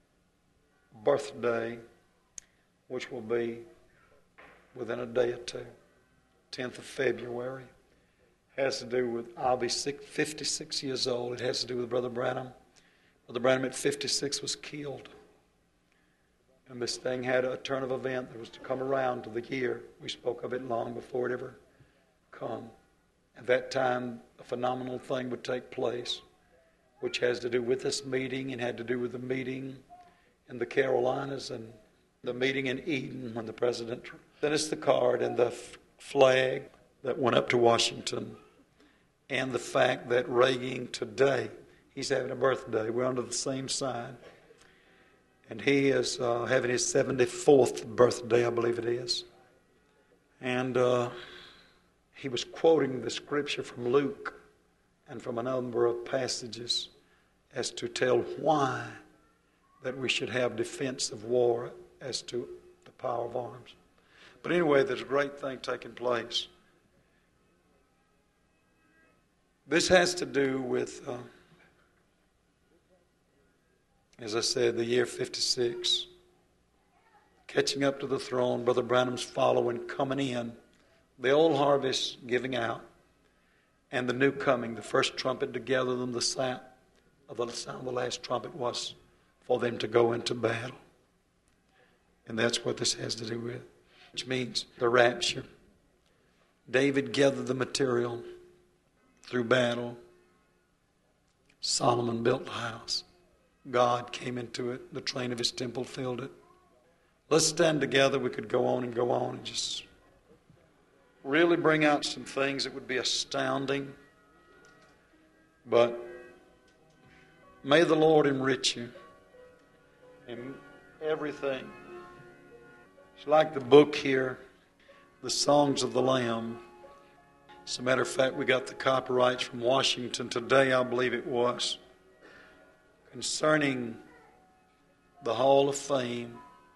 Speaker 1: birthday, which will be within a day or two, tenth of February, has to do with, I'll be fifty-six years old. It has to do with Brother Branham. Brother Branham at fifty-six was killed. And this thing had a turn of event that was to come around to the year. We spoke of it long before it ever come. At that time, a phenomenal thing would take place, which has to do with this meeting and had to do with the meeting in the Carolinas and the meeting in Eden when the president sent us the card and the flag that went up to Washington, and the fact that Reagan today, he's having a birthday. We're under the same sign. And he is uh, having his seventy-fourth birthday, I believe it is. And uh, he was quoting the scripture from Luke and from a number of passages as to tell why that we should have defense of war as to the power of arms. But anyway, there's a great thing taking place. This has to do with, uh, as I said, the year fifty-six. Catching up to the throne, Brother Branham's following, coming in, the old harvest giving out, and the new coming, the first trumpet to gather them, the sound of the sound of the last trumpet was for them to go into battle. And that's what this has to do with, which means the rapture. David gathered the material through battle. Solomon built the house. God came into it. The train of his temple filled it. Let's stand together. We could go on and go on and just really bring out some things that would be astounding. But may the Lord enrich you in everything. It's like the book here, The Songs of the Lamb. As a matter of fact, we got the copyrights from Washington today, I believe it was, concerning the Hall of Fame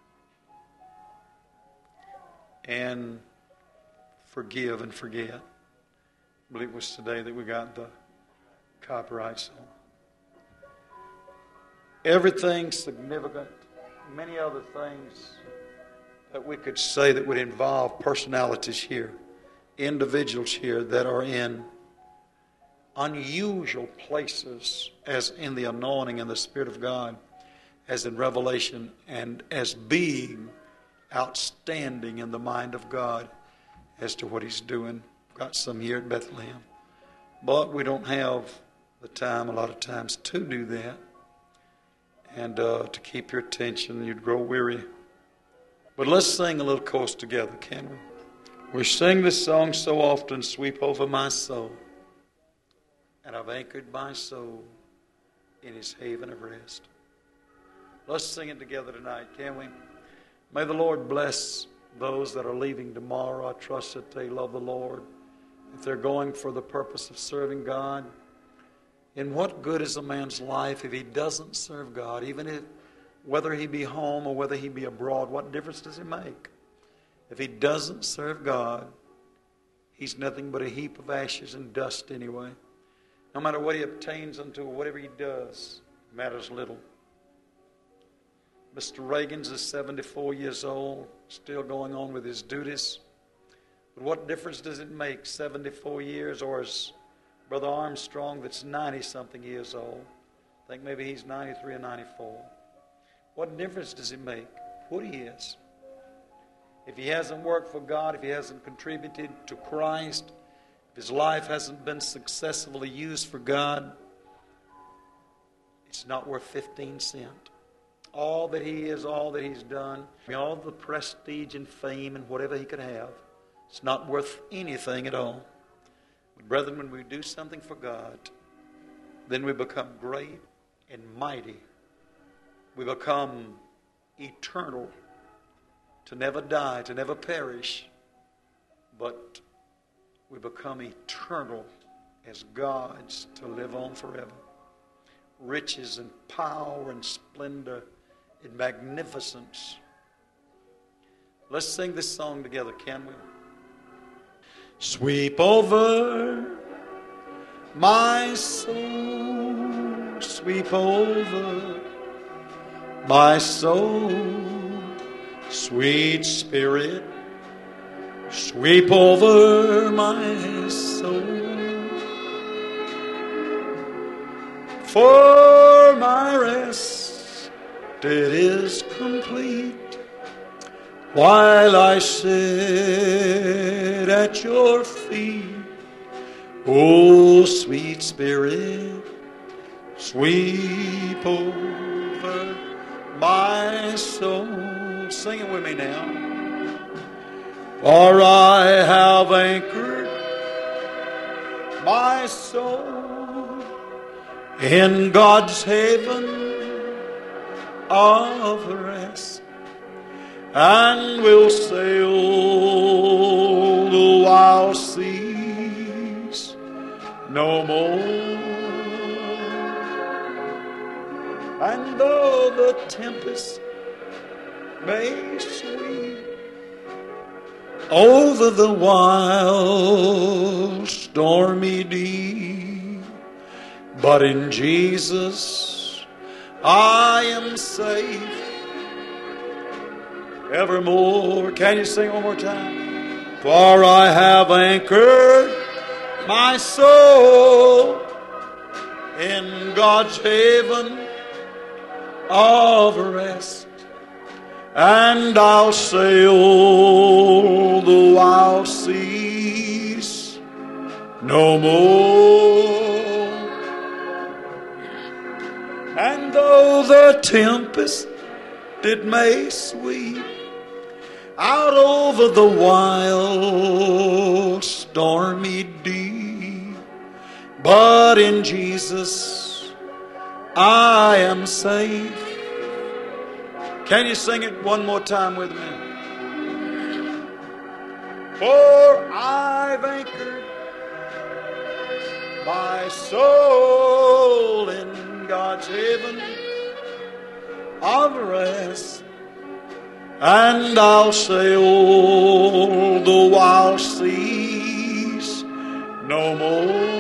Speaker 1: and Forgive and Forget. I believe it was today that we got the copyrights on. Everything significant, many other things that we could say that would involve personalities here, individuals here that are in unusual places as in the anointing and the Spirit of God, as in Revelation, and as being outstanding in the mind of God as to what He's doing. Got some here at Bethlehem. But we don't have the time a lot of times to do that. And uh, to keep your attention, you'd grow weary. But let's sing a little chorus together, can we? We sing this song so often, sweep over my soul. And I've anchored my soul in His haven of rest. Let's sing it together tonight, can we? May the Lord bless those that are leaving tomorrow. I trust that they love the Lord. If they're going for the purpose of serving God. And what good is a man's life if he doesn't serve God? Even if, whether he be home or whether he be abroad, what difference does it make? If he doesn't serve God, he's nothing but a heap of ashes and dust anyway. No matter what he obtains unto or whatever he does, it matters little. Mister Reagan's is seventy-four years old, still going on with his duties. But what difference does it make, seventy-four years, or is Brother Armstrong that's ninety-something years old? I think maybe he's ninety-three or ninety-four. What difference does it make? What he is. If he hasn't worked for God, if he hasn't contributed to Christ, if his life hasn't been successfully used for God, it's not worth fifteen cents. All that he is, all that he's done, all the prestige and fame and whatever he could have, it's not worth anything at all. But brethren, when we do something for God, then we become great and mighty. We become eternal, to never die, to never perish, but we become eternal as God's, to live on forever. Riches and power and splendor and magnificence. Let's sing this song together, can we? Sweep over my soul, sweep over my soul, sweet Spirit, sweep over my soul. For my rest, it is complete, while I sit at your feet. Oh, sweet Spirit, sweep over my soul. Sing it with me now. For I have anchored my soul in God's haven of rest, and will sail the wild seas no more. And though the tempest may sweep over the wild stormy deep, but in Jesus I am safe evermore. Can you sing one more time? For I have anchored my soul in God's haven of rest, and I'll sail the wild seas no more. And though the tempest it may sweep out over the wild stormy deep, but in Jesus I am safe. Can you sing it one more time with me? For I've anchored my soul in God's haven of rest, and I'll sail the wild seas no more.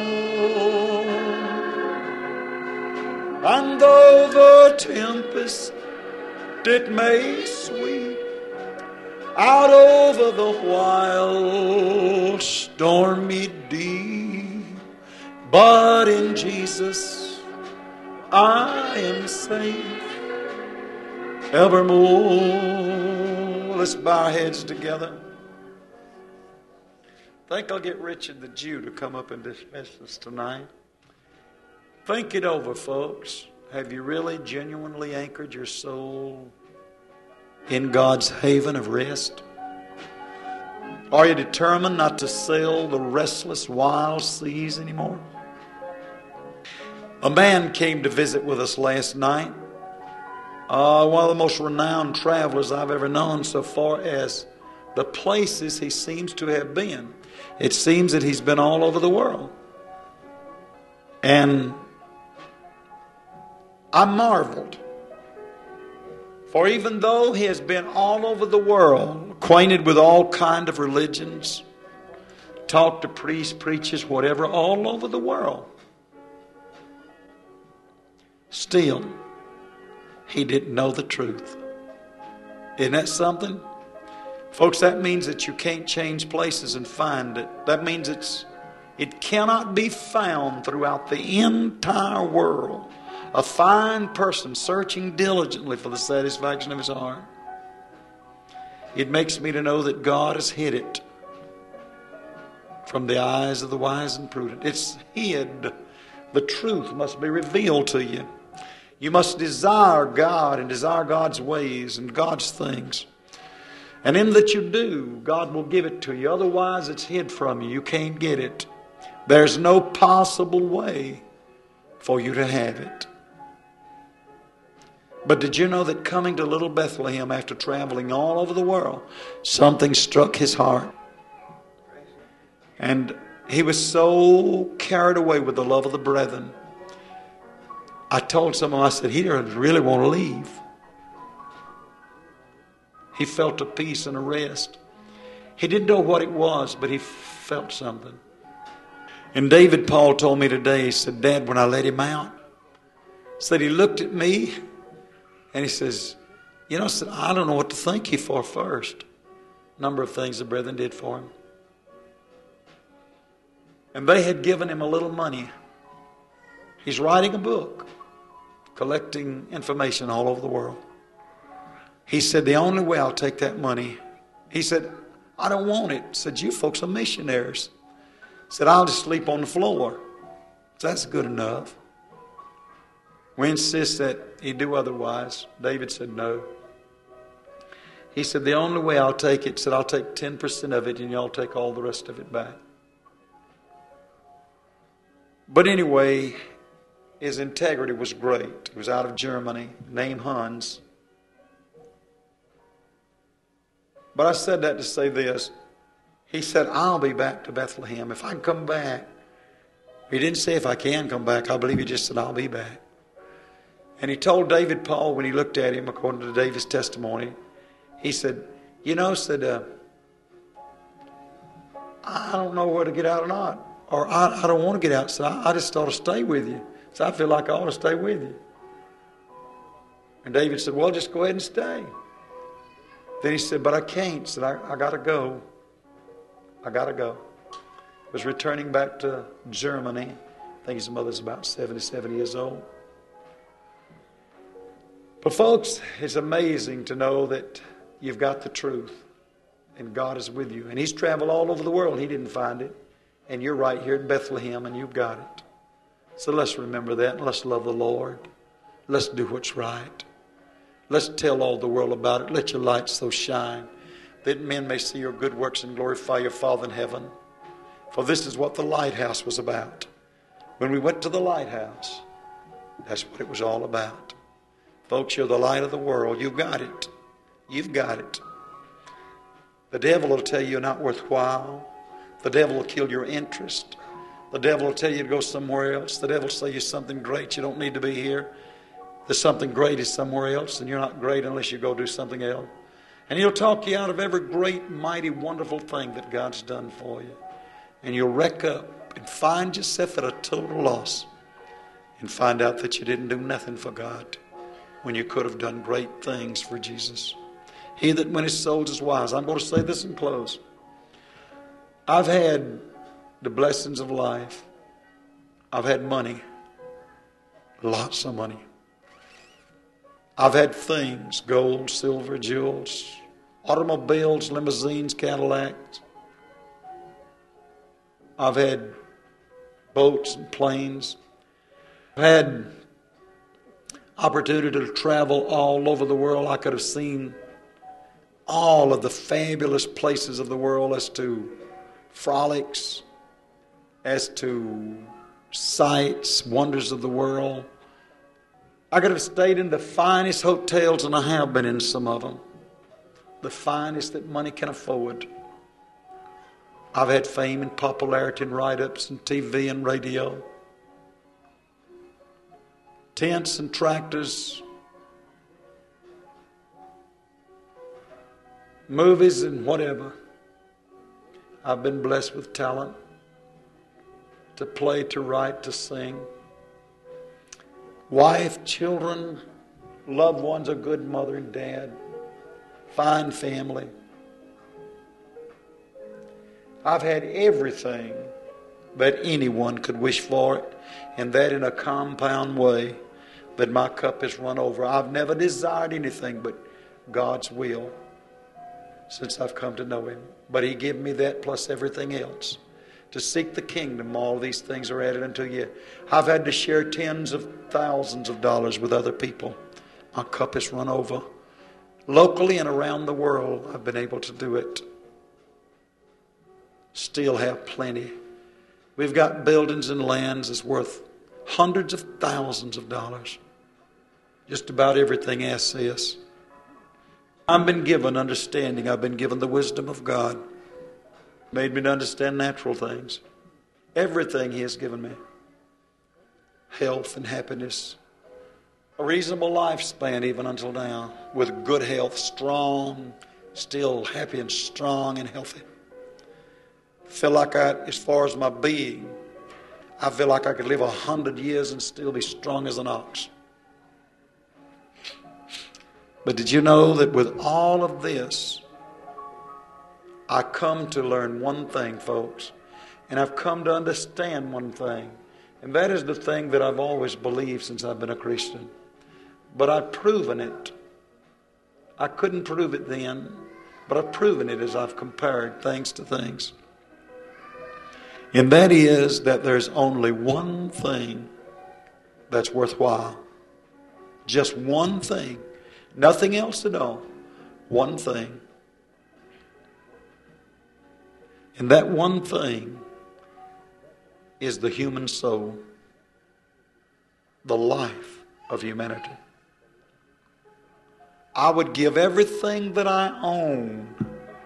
Speaker 1: And though the tempest it may sweep out over the wild stormy deep, but in Jesus I am safe evermore. Let's bow our heads together. I think I'll get Richard the Jew to come up and dismiss us tonight. Think it over, folks. Have you really genuinely anchored your soul in God's haven of rest? Are you determined not to sail the restless, wild seas anymore? A man came to visit with us last night. Uh, one of the most renowned travelers I've ever known so far as the places he seems to have been. It seems that he's been all over the world. And I marveled. For even though he has been all over the world, acquainted with all kind of religions, talked to priests, preachers, whatever, all over the world, still, he didn't know the truth. Isn't that something? Folks, that means that you can't change places and find it. That means it's it cannot be found throughout the entire world. A fine person searching diligently for the satisfaction of his heart. It makes me to know that God has hid it from the eyes of the wise and prudent. It's hid. The truth must be revealed to you. You must desire God and desire God's ways and God's things. And in that you do, God will give it to you. Otherwise, it's hid from you. You can't get it. There's no possible way for you to have it. But did you know that coming to little Bethlehem after traveling all over the world, something struck his heart? And he was so carried away with the love of the brethren. I told someone, I said, he doesn't really want to leave. He felt a peace and a rest. He didn't know what it was, but he felt something. And David Paul told me today, he said, Dad, when I let him out, said he looked at me and he says, you know, I said, I don't know what to thank you for first. A number of things the brethren did for him. And they had given him a little money. He's writing a book, collecting information all over the world. He said, the only way I'll take that money, he said, I don't want it. He said, you folks are missionaries. He said, I'll just sleep on the floor. So that's good enough. We insist that he do otherwise. David said no. He said, the only way I'll take it, said, I'll take ten percent of it and y'all take all the rest of it back. But anyway, his integrity was great. He was out of Germany, named Hans. But I said that to say this. He said, I'll be back to Bethlehem. If I can come back. He didn't say if I can come back. I believe he just said, I'll be back. And he told David Paul when he looked at him, according to David's testimony, he said, you know, said, uh, I don't know where to get out or not. Or I, I don't want to get out. So I, I just ought to stay with you. So I feel like I ought to stay with you. And David said, well, just go ahead and stay. Then he said, but I can't. He said, I, I got to go. I got to go. He was returning back to Germany. I think his mother's about seventy-seven years old. But folks, it's amazing to know that you've got the truth and God is with you. And he's traveled all over the world. He didn't find it. And you're right here in Bethlehem and you've got it. So let's remember that and let's love the Lord. Let's do what's right. Let's tell all the world about it. Let your light so shine that men may see your good works and glorify your Father in heaven. For this is what the lighthouse was about. When we went to the lighthouse, that's what it was all about. Folks, you're the light of the world. You've got it. You've got it. The devil will tell you you're not worthwhile. The devil will kill your interest. The devil will tell you to go somewhere else. The devil will say you're something great. You don't need to be here. There's something great is somewhere else, and you're not great unless you go do something else. And he'll talk you out of every great, mighty, wonderful thing that God's done for you. And you'll wreck up and find yourself at a total loss and find out that you didn't do nothing for God when you could have done great things for Jesus. He that winneth souls is wise. I'm going to say this and close. I've had the blessings of life. I've had money. Lots of money. I've had things, gold, silver, jewels, automobiles, limousines, Cadillacs. I've had boats and planes. I've had opportunity to travel all over the world. I could have seen all of the fabulous places of the world as to frolics, as to sights, wonders of the world. I could have stayed in the finest hotels, and I have been in some of them. The finest that money can afford. I've had fame and popularity and write-ups and T V and radio. Tents and tractors. Movies and whatever. I've been blessed with talent to play, to write, to sing. Wife, children, loved ones, a good mother and dad. Fine family. I've had everything that anyone could wish for it, and that in a compound way, that my cup has run over. I've never desired anything but God's will since I've come to know Him. But He gave me that plus everything else. To seek the kingdom, all these things are added unto you. I've had to share tens of thousands of dollars with other people. My cup has run over. Locally and around the world, I've been able to do it. Still have plenty. We've got buildings and lands that's worth hundreds of thousands of dollars. Just about everything access. I've been given understanding. I've been given the wisdom of God. Made me to understand natural things. Everything He has given me. Health and happiness. A reasonable lifespan even until now. With good health, strong, still happy and strong and healthy. Feel like I, as far as my being, I feel like I could live a hundred years and still be strong as an ox. But did you know that with all of this, I come to learn one thing, folks. And I've come to understand one thing. And that is the thing that I've always believed since I've been a Christian. But I've proven it. I couldn't prove it then, but I've proven it as I've compared things to things. And that is that there's only one thing that's worthwhile. Just one thing. Nothing else at all. One thing. And that one thing is the human soul. The life of humanity. I would give everything that I own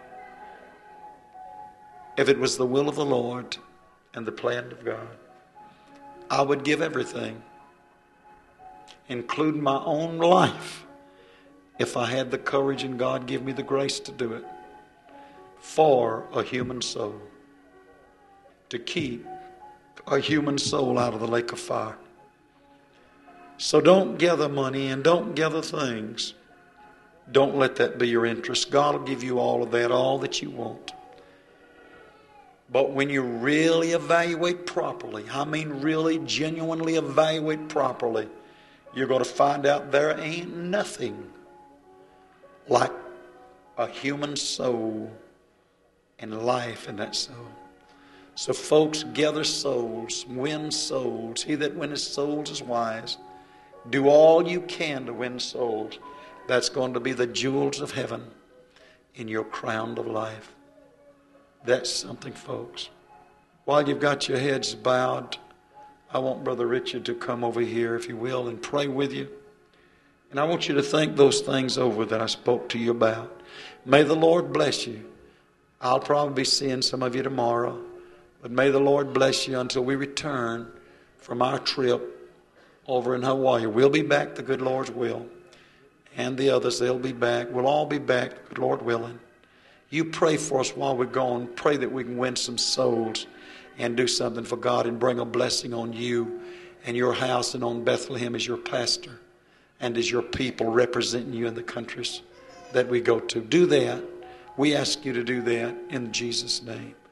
Speaker 1: if it was the will of the Lord and the plan of God. I would give everything, including my own life, if I had the courage and God give me the grace to do it, for a human soul, to keep a human soul out of the lake of fire. So don't gather money and don't gather things. Don't let that be your interest. God will give you all of that, all that you want. But when you really evaluate properly, I mean really genuinely evaluate properly, you're going to find out there ain't nothing like a human soul and life in that soul. So folks, gather souls, win souls. He that winneth souls is wise. Do all you can to win souls. That's going to be the jewels of heaven in your crown of life. That's something, folks. While you've got your heads bowed, I want Brother Richard to come over here, if you will, and pray with you. And I want you to think those things over that I spoke to you about. May the Lord bless you. I'll probably be seeing some of you tomorrow. But may the Lord bless you until we return from our trip over in Hawaii. We'll be back, the good Lord's will. And the others, they'll be back. We'll all be back, the good Lord willing. You pray for us while we're gone. Pray that we can win some souls and do something for God and bring a blessing on you and your house and on Bethlehem as your pastor and as your people representing you in the countries that we go to. Do that. We ask you to do that in Jesus' name.